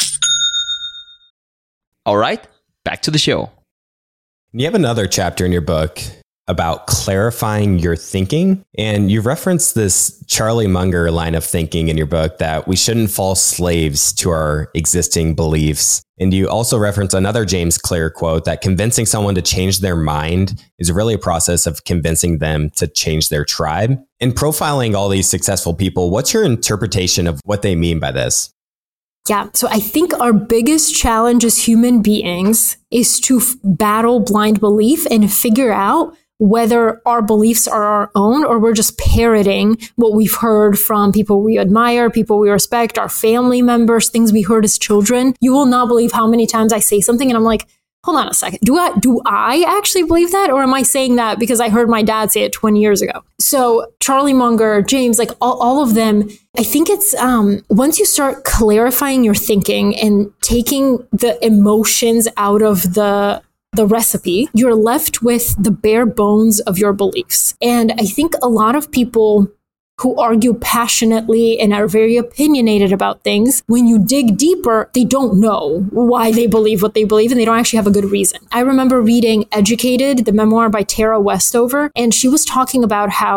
All right, back to the show. You have another chapter in your book about clarifying your thinking. And you reference this Charlie Munger line of thinking in your book that we shouldn't fall slaves to our existing beliefs. And you also reference another James Clear quote that convincing someone to change their mind is really a process of convincing them to change their tribe. In profiling all these successful people, what's your interpretation of what they mean by this? Yeah, so I think our biggest challenge as human beings is to battle blind belief and figure out whether our beliefs are our own or we're just parroting what we've heard from people we admire, people we respect, our family members, things we heard as children. You will not believe how many times I say something and I'm like, hold on a second. Do I actually believe that? Or am I saying that because I heard my dad say it 20 years ago? So Charlie Munger, James, like all of them, I think it's once you start clarifying your thinking and taking the emotions out of the recipe, you're left with the bare bones of your beliefs. And I think a lot of people who argue passionately and are very opinionated about things, when you dig deeper, they don't know why they believe what they believe and they don't actually have a good reason. I remember reading Educated, the memoir by Tara Westover, and she was talking about how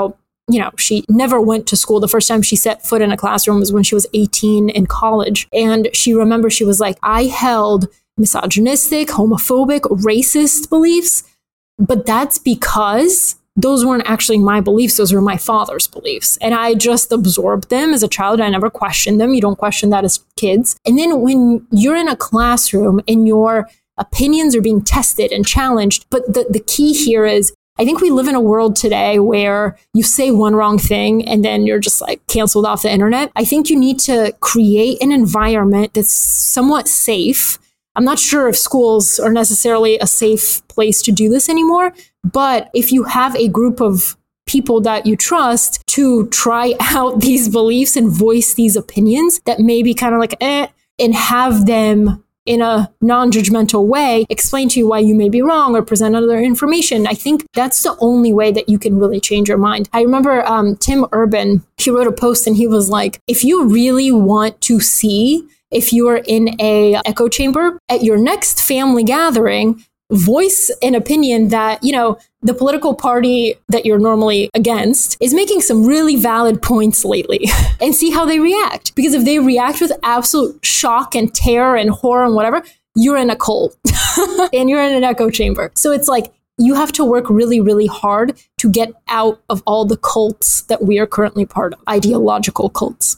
she never went to school. The first time she set foot in a classroom was when she was 18 in college. And she was like, I held misogynistic, homophobic, racist beliefs, but that's because those weren't actually my beliefs. Those were my father's beliefs. And I just absorbed them as a child. I never questioned them. You don't question that as kids. And then when you're in a classroom and your opinions are being tested and challenged, but the key here is, I think we live in a world today where you say one wrong thing and then you're just like canceled off the internet. I think you need to create an environment that's somewhat safe. I'm not sure if schools are necessarily a safe place to do this anymore, but if you have a group of people that you trust to try out these beliefs and voice these opinions that may be kind of like, and have them in a non-judgmental way explain to you why you may be wrong or present other information, I think that's the only way that you can really change your mind. I remember Tim Urban, he wrote a post and he was like, if you really want to see if you are in a echo chamber at your next family gathering, voice an opinion that, the political party that you're normally against is making some really valid points lately and see how they react. Because if they react with absolute shock and terror and horror and whatever, you're in a cult and you're in an echo chamber. So it's like, you have to work really, really hard to get out of all the cults that we are currently part of, ideological cults.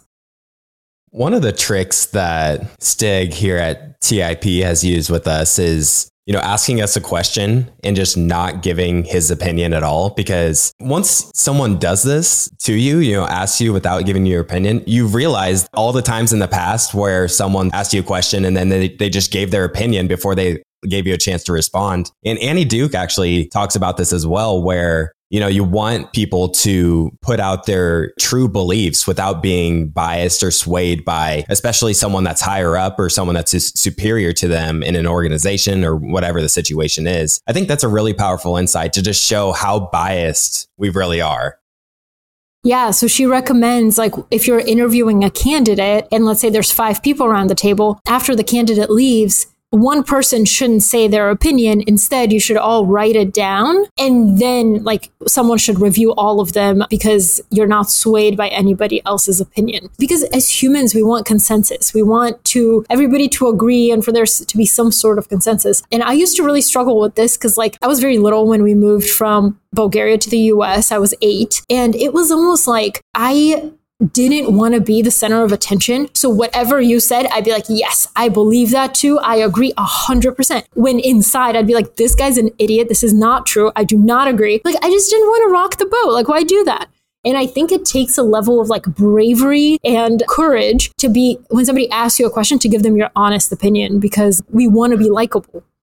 One of the tricks that Stig here at TIP has used with us is, asking us a question and just not giving his opinion at all. Because once someone does this to you, asks you without giving you your opinion, you realize all the times in the past where someone asked you a question and then they just gave their opinion before they gave you a chance to respond. And Annie Duke actually talks about this as well, where you want people to put out their true beliefs without being biased or swayed by, especially someone that's higher up or someone that's superior to them in an organization or whatever the situation is. I think that's a really powerful insight to just show how biased we really are. Yeah, so she recommends, like, if you're interviewing a candidate and let's say there's 5 people around the table, after the candidate leaves, one person shouldn't say their opinion. Instead, you should all write it down. And then someone should review all of them because you're not swayed by anybody else's opinion. Because as humans, we want consensus. We want everybody to agree and for there to be some sort of consensus. And I used to really struggle with this because I was very little when we moved from Bulgaria to the US. I was 8. And it was almost like I didn't want to be the center of attention. So whatever you said, I'd be like, yes, I believe that too. I agree 100%. When inside, I'd be like, this guy's an idiot. This is not true. I do not agree. I just didn't want to rock the boat. Why do that? And I think it takes a level of bravery and courage to be, when somebody asks you a question, to give them your honest opinion because we want to be likable.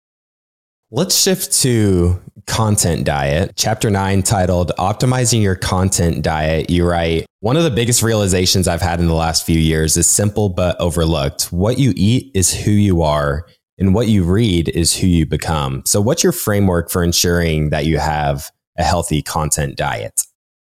Let's shift to content diet. Chapter 9 titled Optimizing Your Content Diet. You write, one of the biggest realizations I've had in the last few years is simple but overlooked. What you eat is who you are, and what you read is who you become. So what's your framework for ensuring that you have a healthy content diet?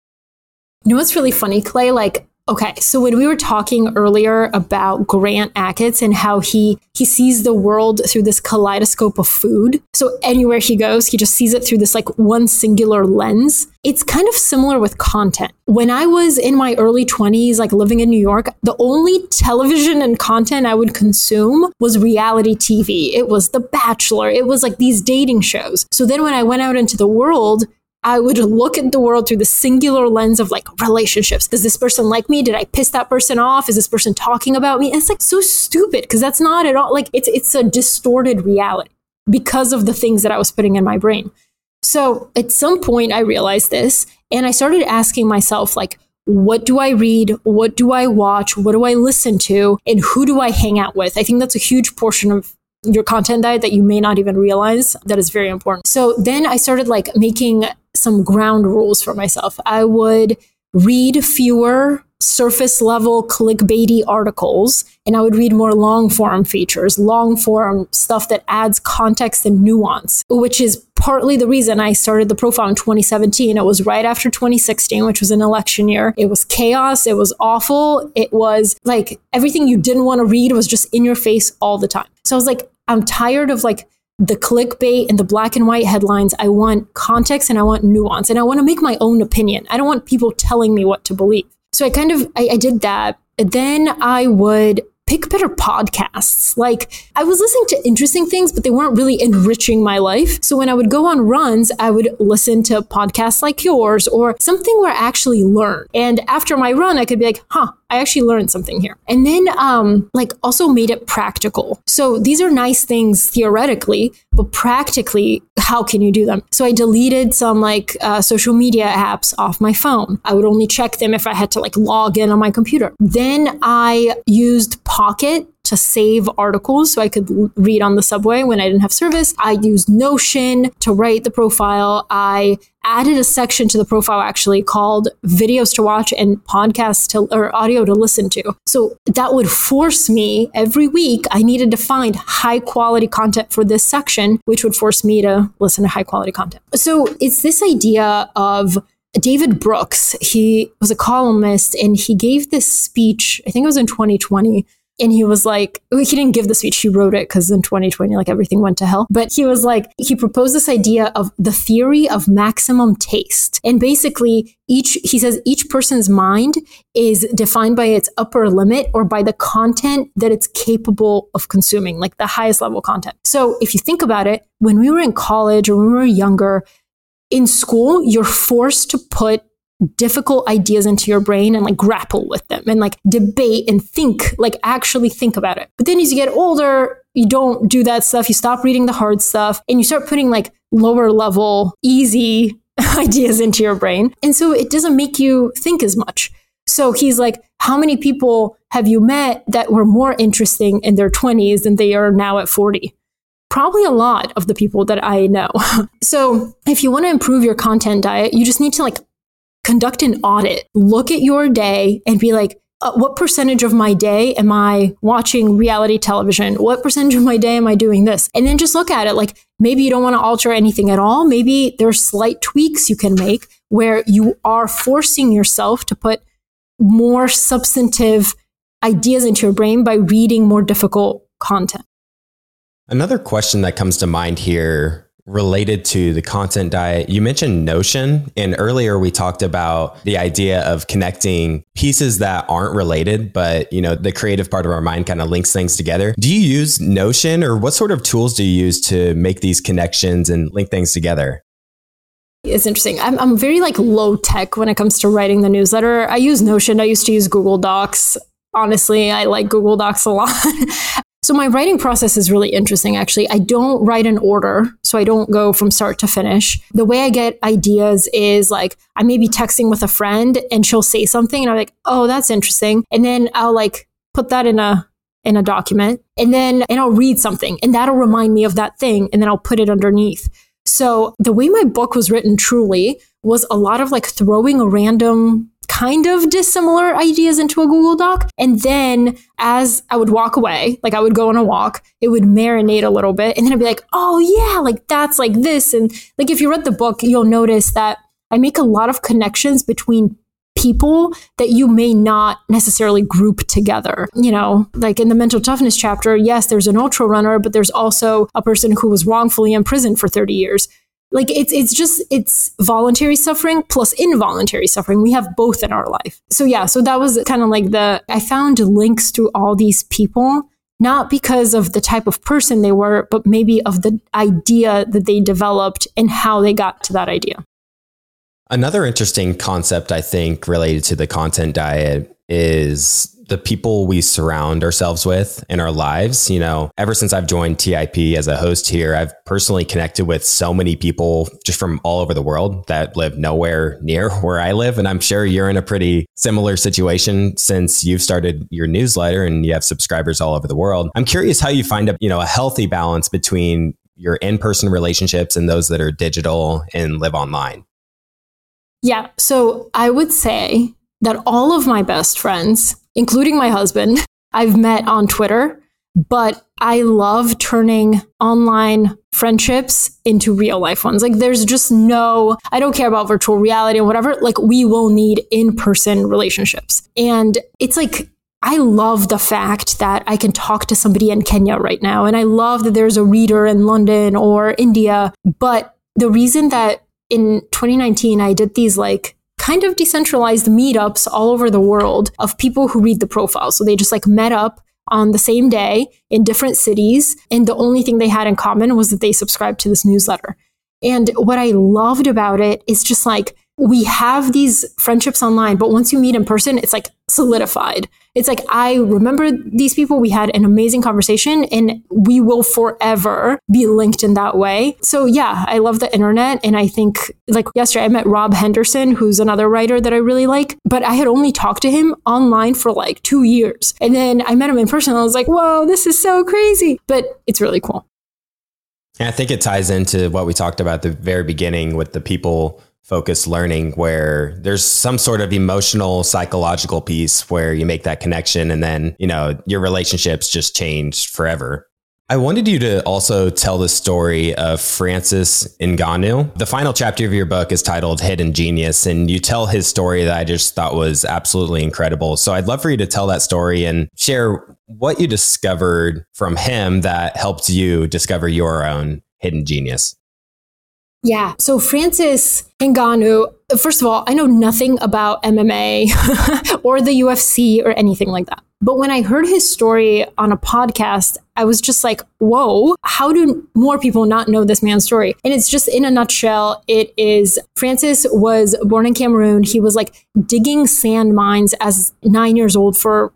What's really funny, Clay? Okay, so when we were talking earlier about Grant Achatz and how he sees the world through this kaleidoscope of food. So anywhere he goes, he just sees it through this one singular lens. It's kind of similar with content. When I was in my early 20s, living in New York, the only television and content I would consume was reality TV. It was The Bachelor. It was these dating shows. So then when I went out into the world, I would look at the world through the singular lens of relationships. Does this person like me? Did I piss that person off? Is this person talking about me? And it's so stupid because that's not at all it's a distorted reality because of the things that I was putting in my brain. So at some point I realized this and I started asking myself what do I read? What do I watch? What do I listen to? And who do I hang out with? I think that's a huge portion of your content diet that you may not even realize that is very important. So then I started making some ground rules for myself. I would read fewer surface level clickbaity articles and I would read more long form features, long form stuff that adds context and nuance, which is partly the reason I started the profile in 2017. It was right after 2016, which was an election year. It was chaos. It was awful. It was everything you didn't want to read was just in your face all the time. So I was I'm tired of the clickbait and the black and white headlines. I want context and I want nuance, and I want to make my own opinion. I don't want people telling me what to believe. So I did that. Then I would pick better podcasts. Like, I was listening to interesting things, but they weren't really enriching my life. So when I would go on runs, I would listen to podcasts like yours or something where I actually learn. And after my run, I could be like, I actually learned something here. And then also made it practical. So these are nice things theoretically, but practically, how can you do them? So I deleted some social media apps off my phone. I would only check them if I had to log in on my computer. Then I used Pocket to save articles so I could read on the subway when I didn't have service. I used Notion to write the profile. I added a section to the profile actually called videos to watch and podcasts or audio to listen to. So that would force me every week, I needed to find high quality content for this section, which would force me to listen to high quality content. So it's this idea of David Brooks. He was a columnist and he gave this speech, I think it was in 2020. And he was like, he didn't give the speech, he wrote it because in 2020, everything went to hell. But he was like, he proposed this idea of the theory of maximum taste. And basically he says each person's mind is defined by its upper limit or by the content that it's capable of consuming, like the highest level content. So if you think about it, when we were in college or when we were younger, in school, you're forced to put difficult ideas into your brain and grapple with them and debate and think, actually think about it. But then as you get older, you don't do that stuff. You stop reading the hard stuff and you start putting lower level, easy ideas into your brain. And so it doesn't make you think as much. So he's like, how many people have you met that were more interesting in their 20s than they are now at 40? Probably a lot of the people that I know. So if you want to improve your content diet, you just need to conduct an audit, look at your day and be like, what percentage of my day am I watching reality television? What percentage of my day am I doing this? And then just look at it maybe you don't want to alter anything at all. Maybe there's slight tweaks you can make where you are forcing yourself to put more substantive ideas into your brain by reading more difficult content. Another question that comes to mind here related to the content diet, you mentioned Notion, and earlier we talked about the idea of connecting pieces that aren't related, but the creative part of our mind kind of links things together. Do you use Notion, or what sort of tools do you use to make these connections and link things together? It's interesting. I'm very low tech when it comes to writing the newsletter. I use Notion. I used to use Google Docs. Honestly, I like Google Docs a lot. So my writing process is really interesting, actually. I don't write in order, so I don't go from start to finish. The way I get ideas is I may be texting with a friend and she'll say something and I'm like, oh, that's interesting. And then I'll put that in a document and I'll read something and that'll remind me of that thing and then I'll put it underneath. So the way my book was written truly was a lot of throwing a random kind of dissimilar ideas into a Google Doc. And then as I would walk away, I would go on a walk, it would marinate a little bit. And then I'd be like, oh yeah, that's this. And if you read the book, you'll notice that I make a lot of connections between people that you may not necessarily group together. In the mental toughness chapter, yes, there's an ultra runner, but there's also a person who was wrongfully imprisoned for 30 years. It's voluntary suffering plus involuntary suffering. We have both in our life. So that was kind of I found links to all these people, not because of the type of person they were, but maybe of the idea that they developed and how they got to that idea. Another interesting concept, I think, related to the content diet is the people we surround ourselves with in our lives. Ever since I've joined TIP as a host here, I've personally connected with so many people just from all over the world that live nowhere near where I live. And I'm sure you're in a pretty similar situation since you've started your newsletter and you have subscribers all over the world. I'm curious how you find a healthy balance between your in-person relationships and those that are digital and live online. Yeah. So I would say that all of my best friends, including my husband, I've met on Twitter, but I love turning online friendships into real life ones. There's just I don't care about virtual reality or whatever. We will need in-person relationships. And it's I love the fact that I can talk to somebody in Kenya right now. And I love that there's a reader in London or India. But the reason that in 2019, I did these like kind of decentralized meetups all over the world of people who read the profile. So they just like met up on the same day in different cities. And the only thing they had in common was that they subscribed to this newsletter. And what I loved about it is just like, we have these friendships online, but once you meet in person, it's like solidified. It's like, I remember these people, we had an amazing conversation and we will forever be linked in that way. So yeah, I love the internet. And I think like yesterday I met Rob Henderson, who's another writer that I really like, but I had only talked to him online for like 2 years. And then I met him in person and I was like, whoa, this is so crazy, but it's really cool. And I think it ties into what we talked about at the very beginning with the people focused learning, where there's some sort of emotional, psychological piece where you make that connection and then, you know, your relationships just change forever. I wanted you to also tell the story of Francis Ngannou. The final chapter of your book is titled Hidden Genius, and you tell his story that I just thought was absolutely incredible. So I'd love for you to tell that story and share what you discovered from him that helped you discover your own hidden genius. Yeah. So Francis Ngannou, first of all, I know nothing about MMA or the UFC or anything like that. But when I heard his story on a podcast, I was just like, whoa, how do more people not know this man's story? And it's just in a nutshell, it is Francis was born in Cameroon. He was like digging sand mines as 9 years old for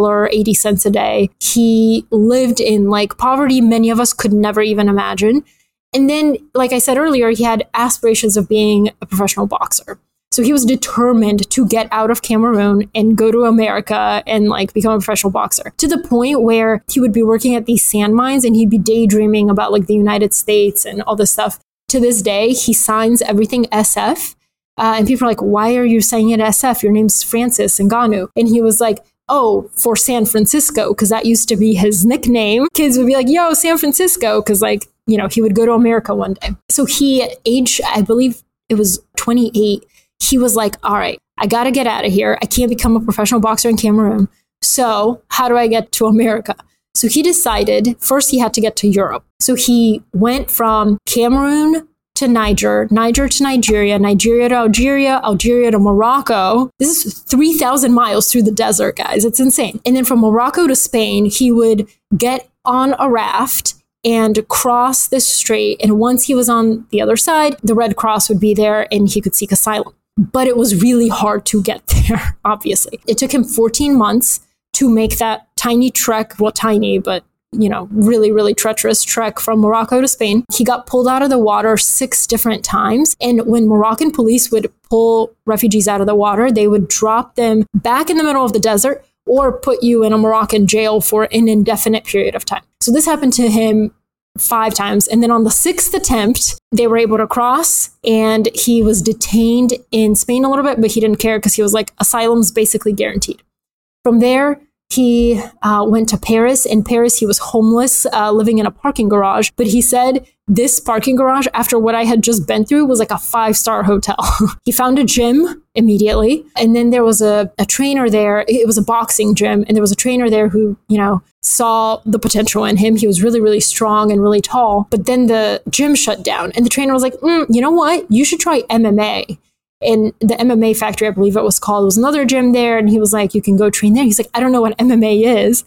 $1.80 a day. He lived in like poverty many of us could never even imagine. And then, like I said earlier, he had aspirations of being a professional boxer. So he was determined to get out of Cameroon and go to America and like become a professional boxer, to the point where he would be working at these sand mines and he'd be daydreaming about like the United States and all this stuff. To this day, he signs everything SF. And people are like, why are you saying it SF? Your name's Francis Ngannou. And he was like, oh, for San Francisco, because that used to be his nickname. Kids would be like, yo, San Francisco, because like, you know, he would go to America one day. So he, at age, I believe it was 28, he was like, all right, I got to get out of here. I can't become a professional boxer in Cameroon. So how do I get to America? So he decided first he had to get to Europe. So he went from Cameroon to Niger, Niger to Nigeria, Nigeria to Algeria, Algeria to Morocco. This is 3,000 miles through the desert, guys. It's insane. And then from Morocco to Spain, he would get on a raft and cross this strait. And once he was on the other side, the Red Cross would be there and he could seek asylum. But it was really hard to get there, obviously. It took him 14 months to make that tiny trek, well, tiny, but you know, really, really treacherous trek from Morocco to Spain. He got pulled out of the water 6 different times. And when Moroccan police would pull refugees out of the water, they would drop them back in the middle of the desert or put you in a Moroccan jail for an indefinite period of time. So this happened to him 5 times. And then on the 6th attempt, they were able to cross and he was detained in Spain a little bit, but he didn't care because he was like, asylum's basically guaranteed. From there, he went to Paris. In Paris, he was homeless, living in a parking garage. But he said this parking garage, after what I had just been through, was like a 5-star hotel. He found a gym immediately. And then there was a trainer there. It was a boxing gym. And there was a trainer there who, you know, saw the potential in him. He was really, really strong and really tall. But then the gym shut down. And the trainer was like, you know what? You should try MMA. And the MMA Factory, I believe it was called, was another gym there. And he was like, you can go train there. He's like, I don't know what MMA is.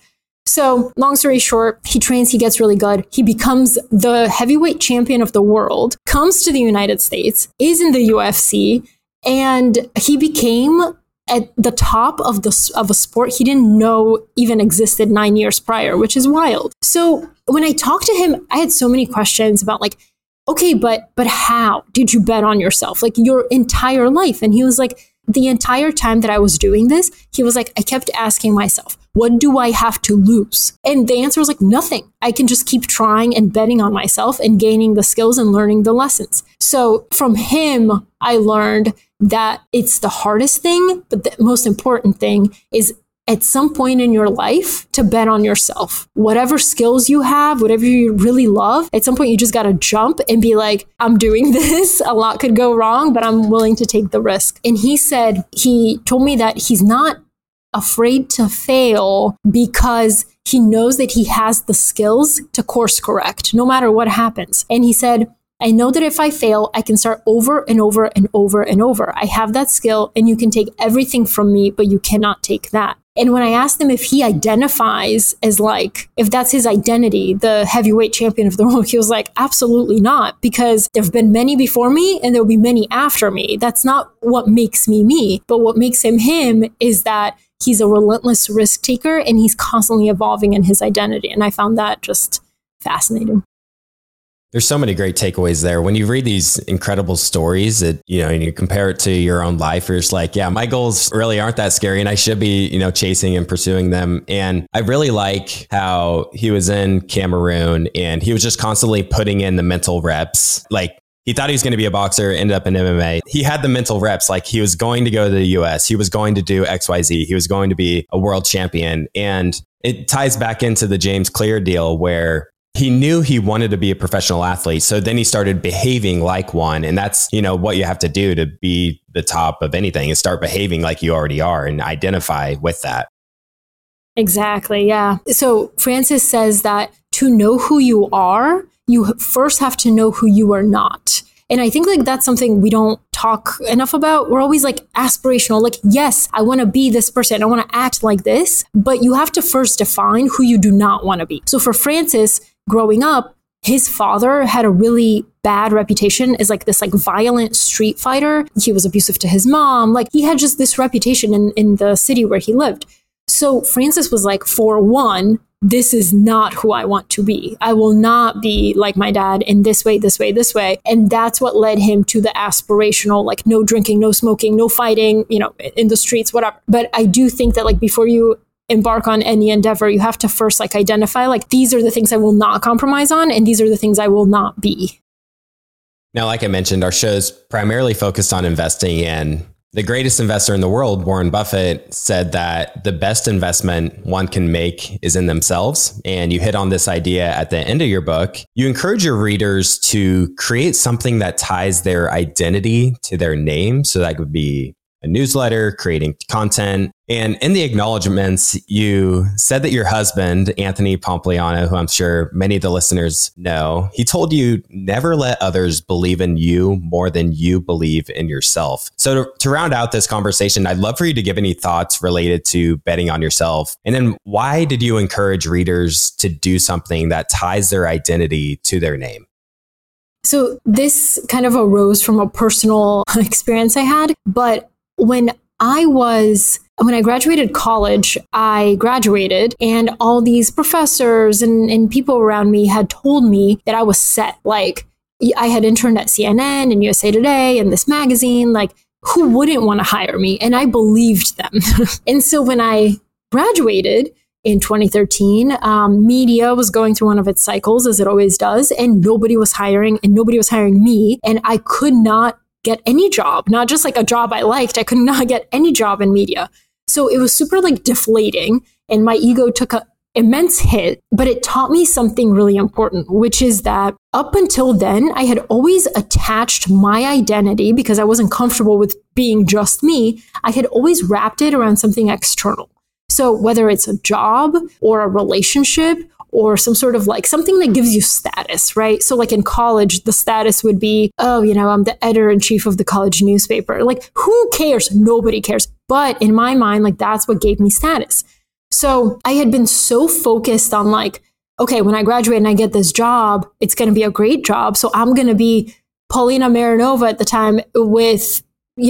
So long story short, he trains, he gets really good. He becomes the heavyweight champion of the world, comes to the United States, is in the UFC, and he became at the top of a sport he didn't know even existed 9 years prior, which is wild. So when I talked to him, I had so many questions about like, okay, but how did you bet on yourself? Like your entire life. And he was like, the entire time that I was doing this, he was like, I kept asking myself, what do I have to lose? And the answer was like, nothing. I can just keep trying and betting on myself and gaining the skills and learning the lessons. So from him, I learned that it's the hardest thing, but the most important thing is at some point in your life to bet on yourself. Whatever skills you have, whatever you really love, at some point you just got to jump and be like, I'm doing this. A lot could go wrong, but I'm willing to take the risk. And he said, he told me that he's not afraid to fail because he knows that he has the skills to course correct no matter what happens. And he said, I know that if I fail, I can start over and over and over and over. I have that skill and you can take everything from me, but you cannot take that. And when I asked him if he identifies as like, if that's his identity, the heavyweight champion of the world, he was like, absolutely not, because there have been many before me and there'll be many after me. That's not what makes me me. But what makes him him is that he's a relentless risk taker and he's constantly evolving in his identity. And I found that just fascinating. There's so many great takeaways there. When you read these incredible stories, and you compare it to your own life, you're just like, yeah, my goals really aren't that scary and I should be, chasing and pursuing them. And I really like how he was in Cameroon and he was just constantly putting in the mental reps. Like he thought he was going to be a boxer, ended up in MMA. He had the mental reps. Like he was going to go to the US. He was going to do XYZ. He was going to be a world champion. And it ties back into the James Clear deal where he knew he wanted to be a professional athlete. So then he started behaving like one. And that's, what you have to do to be the top of anything is start behaving like you already are and identify with that. Exactly. Yeah. So Francis says that to know who you are, you first have to know who you are not. And I think like that's something we don't talk enough about. We're always like aspirational, like, yes, I want to be this person. I want to act like this, but you have to first define who you do not want to be. So for Francis, growing up, his father had a really bad reputation as like this like violent street fighter. He was abusive to his mom. Like he had just this reputation in the city where he lived. So Francis was like, for one, this is not who I want to be. I will not be like my dad in this way, this way, this way. And that's what led him to the aspirational, like no drinking, no smoking, no fighting, in the streets, whatever. But I do think that like before you embark on any endeavor, you have to first like identify like these are the things I will not compromise on and these are the things I will not be. Now, like I mentioned, our show is primarily focused on investing, in the greatest investor in the world, Warren Buffett, said that the best investment one can make is in themselves. And you hit on this idea at the end of your book. You encourage your readers to create something that ties their identity to their name. So that could be a newsletter, creating content. And in the acknowledgements, you said that your husband, Anthony Pompliano, who I'm sure many of the listeners know, he told you never let others believe in you more than you believe in yourself. So to round out this conversation, I'd love for you to give any thoughts related to betting on yourself. And then why did you encourage readers to do something that ties their identity to their name? So this kind of arose from a personal experience I had, but when I graduated college, I graduated and all these professors and people around me had told me that I was set. Like I had interned at CNN and USA Today and this magazine, like who wouldn't want to hire me? And I believed them. And so when I graduated in 2013, media was going through one of its cycles as it always does. And nobody was hiring me. And I could not get any job, not just like a job I liked. I could not get any job in media. So it was super like deflating and my ego took an immense hit, but it taught me something really important, which is that up until then, I had always attached my identity because I wasn't comfortable with being just me. I had always wrapped it around something external. So whether it's a job or a relationship or some sort of like something that gives you status, right? So like in college, the status would be, I'm the editor-in-chief of the college newspaper. Like who cares? Nobody cares. But in my mind, like that's what gave me status. So I had been so focused on like, okay, when I graduate and I get this job, it's going to be a great job. So I'm going to be Paulina Marinova at the time with,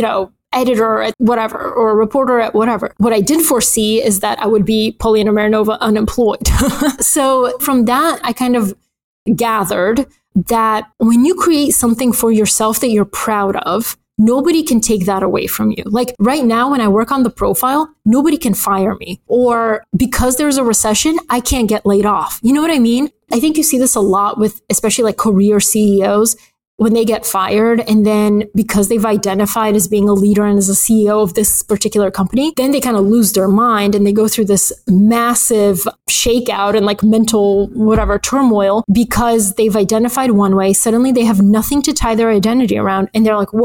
editor at whatever, or a reporter at whatever. What I did foresee is that I would be Paulina Marinova unemployed. So from that, I kind of gathered that when you create something for yourself that you're proud of, nobody can take that away from you. Like right now, when I work on the profile, nobody can fire me. Or because there's a recession, I can't get laid off. You know what I mean? I think you see this a lot with especially like career CEOs. When they get fired and then because they've identified as being a leader and as a CEO of this particular company, then they kind of lose their mind and they go through this massive shakeout and like mental whatever turmoil because they've identified one way. Suddenly they have nothing to tie their identity around and they're like, whoa,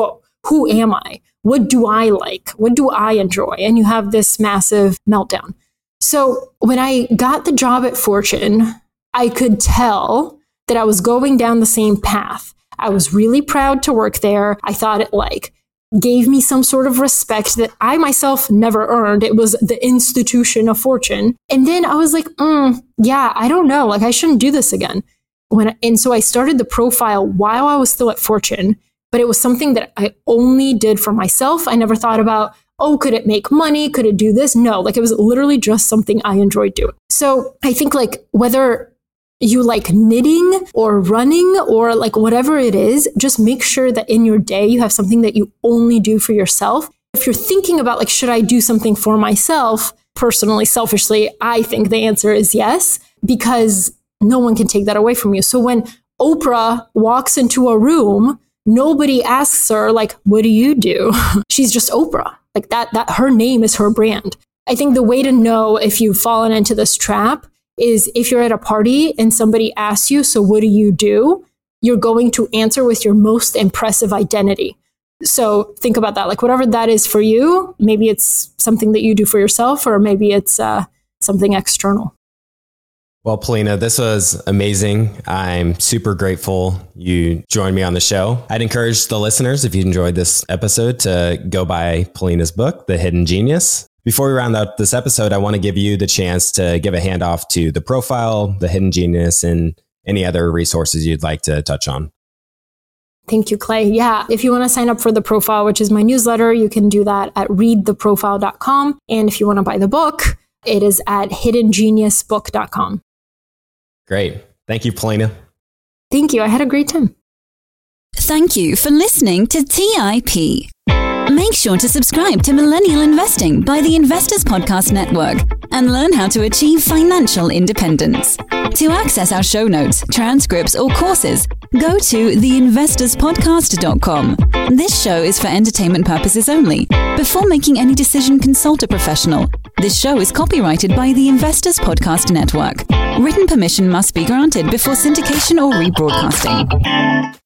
who am I? What do I like? What do I enjoy? And you have this massive meltdown. So when I got the job at Fortune, I could tell that I was going down the same path. I was really proud to work there. I thought it gave me some sort of respect that I myself never earned. It was the institution of Fortune. And then I was like, yeah, I don't know. I shouldn't do this again. And so I started the profile while I was still at Fortune, but it was something that I only did for myself. I never thought about, could it make money? Could it do this? No, it was literally just something I enjoyed doing. So I think whether you like knitting or running or whatever it is, just make sure that in your day you have something that you only do for yourself. If you're thinking about should I do something for myself? Personally, selfishly, I think the answer is yes, because no one can take that away from you. So when Oprah walks into a room, nobody asks her what do you do? She's just Oprah. That her name is her brand. I think the way to know if you've fallen into this trap is if you're at a party and somebody asks you, so what do you do? You're going to answer with your most impressive identity. So think about that. Whatever that is for you, maybe it's something that you do for yourself, or maybe it's something external. Well, Polina, this was amazing. I'm super grateful you joined me on the show. I'd encourage the listeners, if you enjoyed this episode, to go buy Polina's book, The Hidden Genius. Before we round out this episode, I want to give you the chance to give a handoff to the profile, The Hidden Genius, and any other resources you'd like to touch on. Thank you, Clay. Yeah, if you want to sign up for the profile, which is my newsletter, you can do that at readtheprofile.com. And if you want to buy the book, it is at hiddengeniusbook.com. Great. Thank you, Polina. Thank you. I had a great time. Thank you for listening to TIP. Make sure to subscribe to Millennial Investing by the Investors Podcast Network and learn how to achieve financial independence. To access our show notes, transcripts, or courses, go to theinvestorspodcast.com. This show is for entertainment purposes only. Before making any decision, consult a professional. This show is copyrighted by the Investors Podcast Network. Written permission must be granted before syndication or rebroadcasting.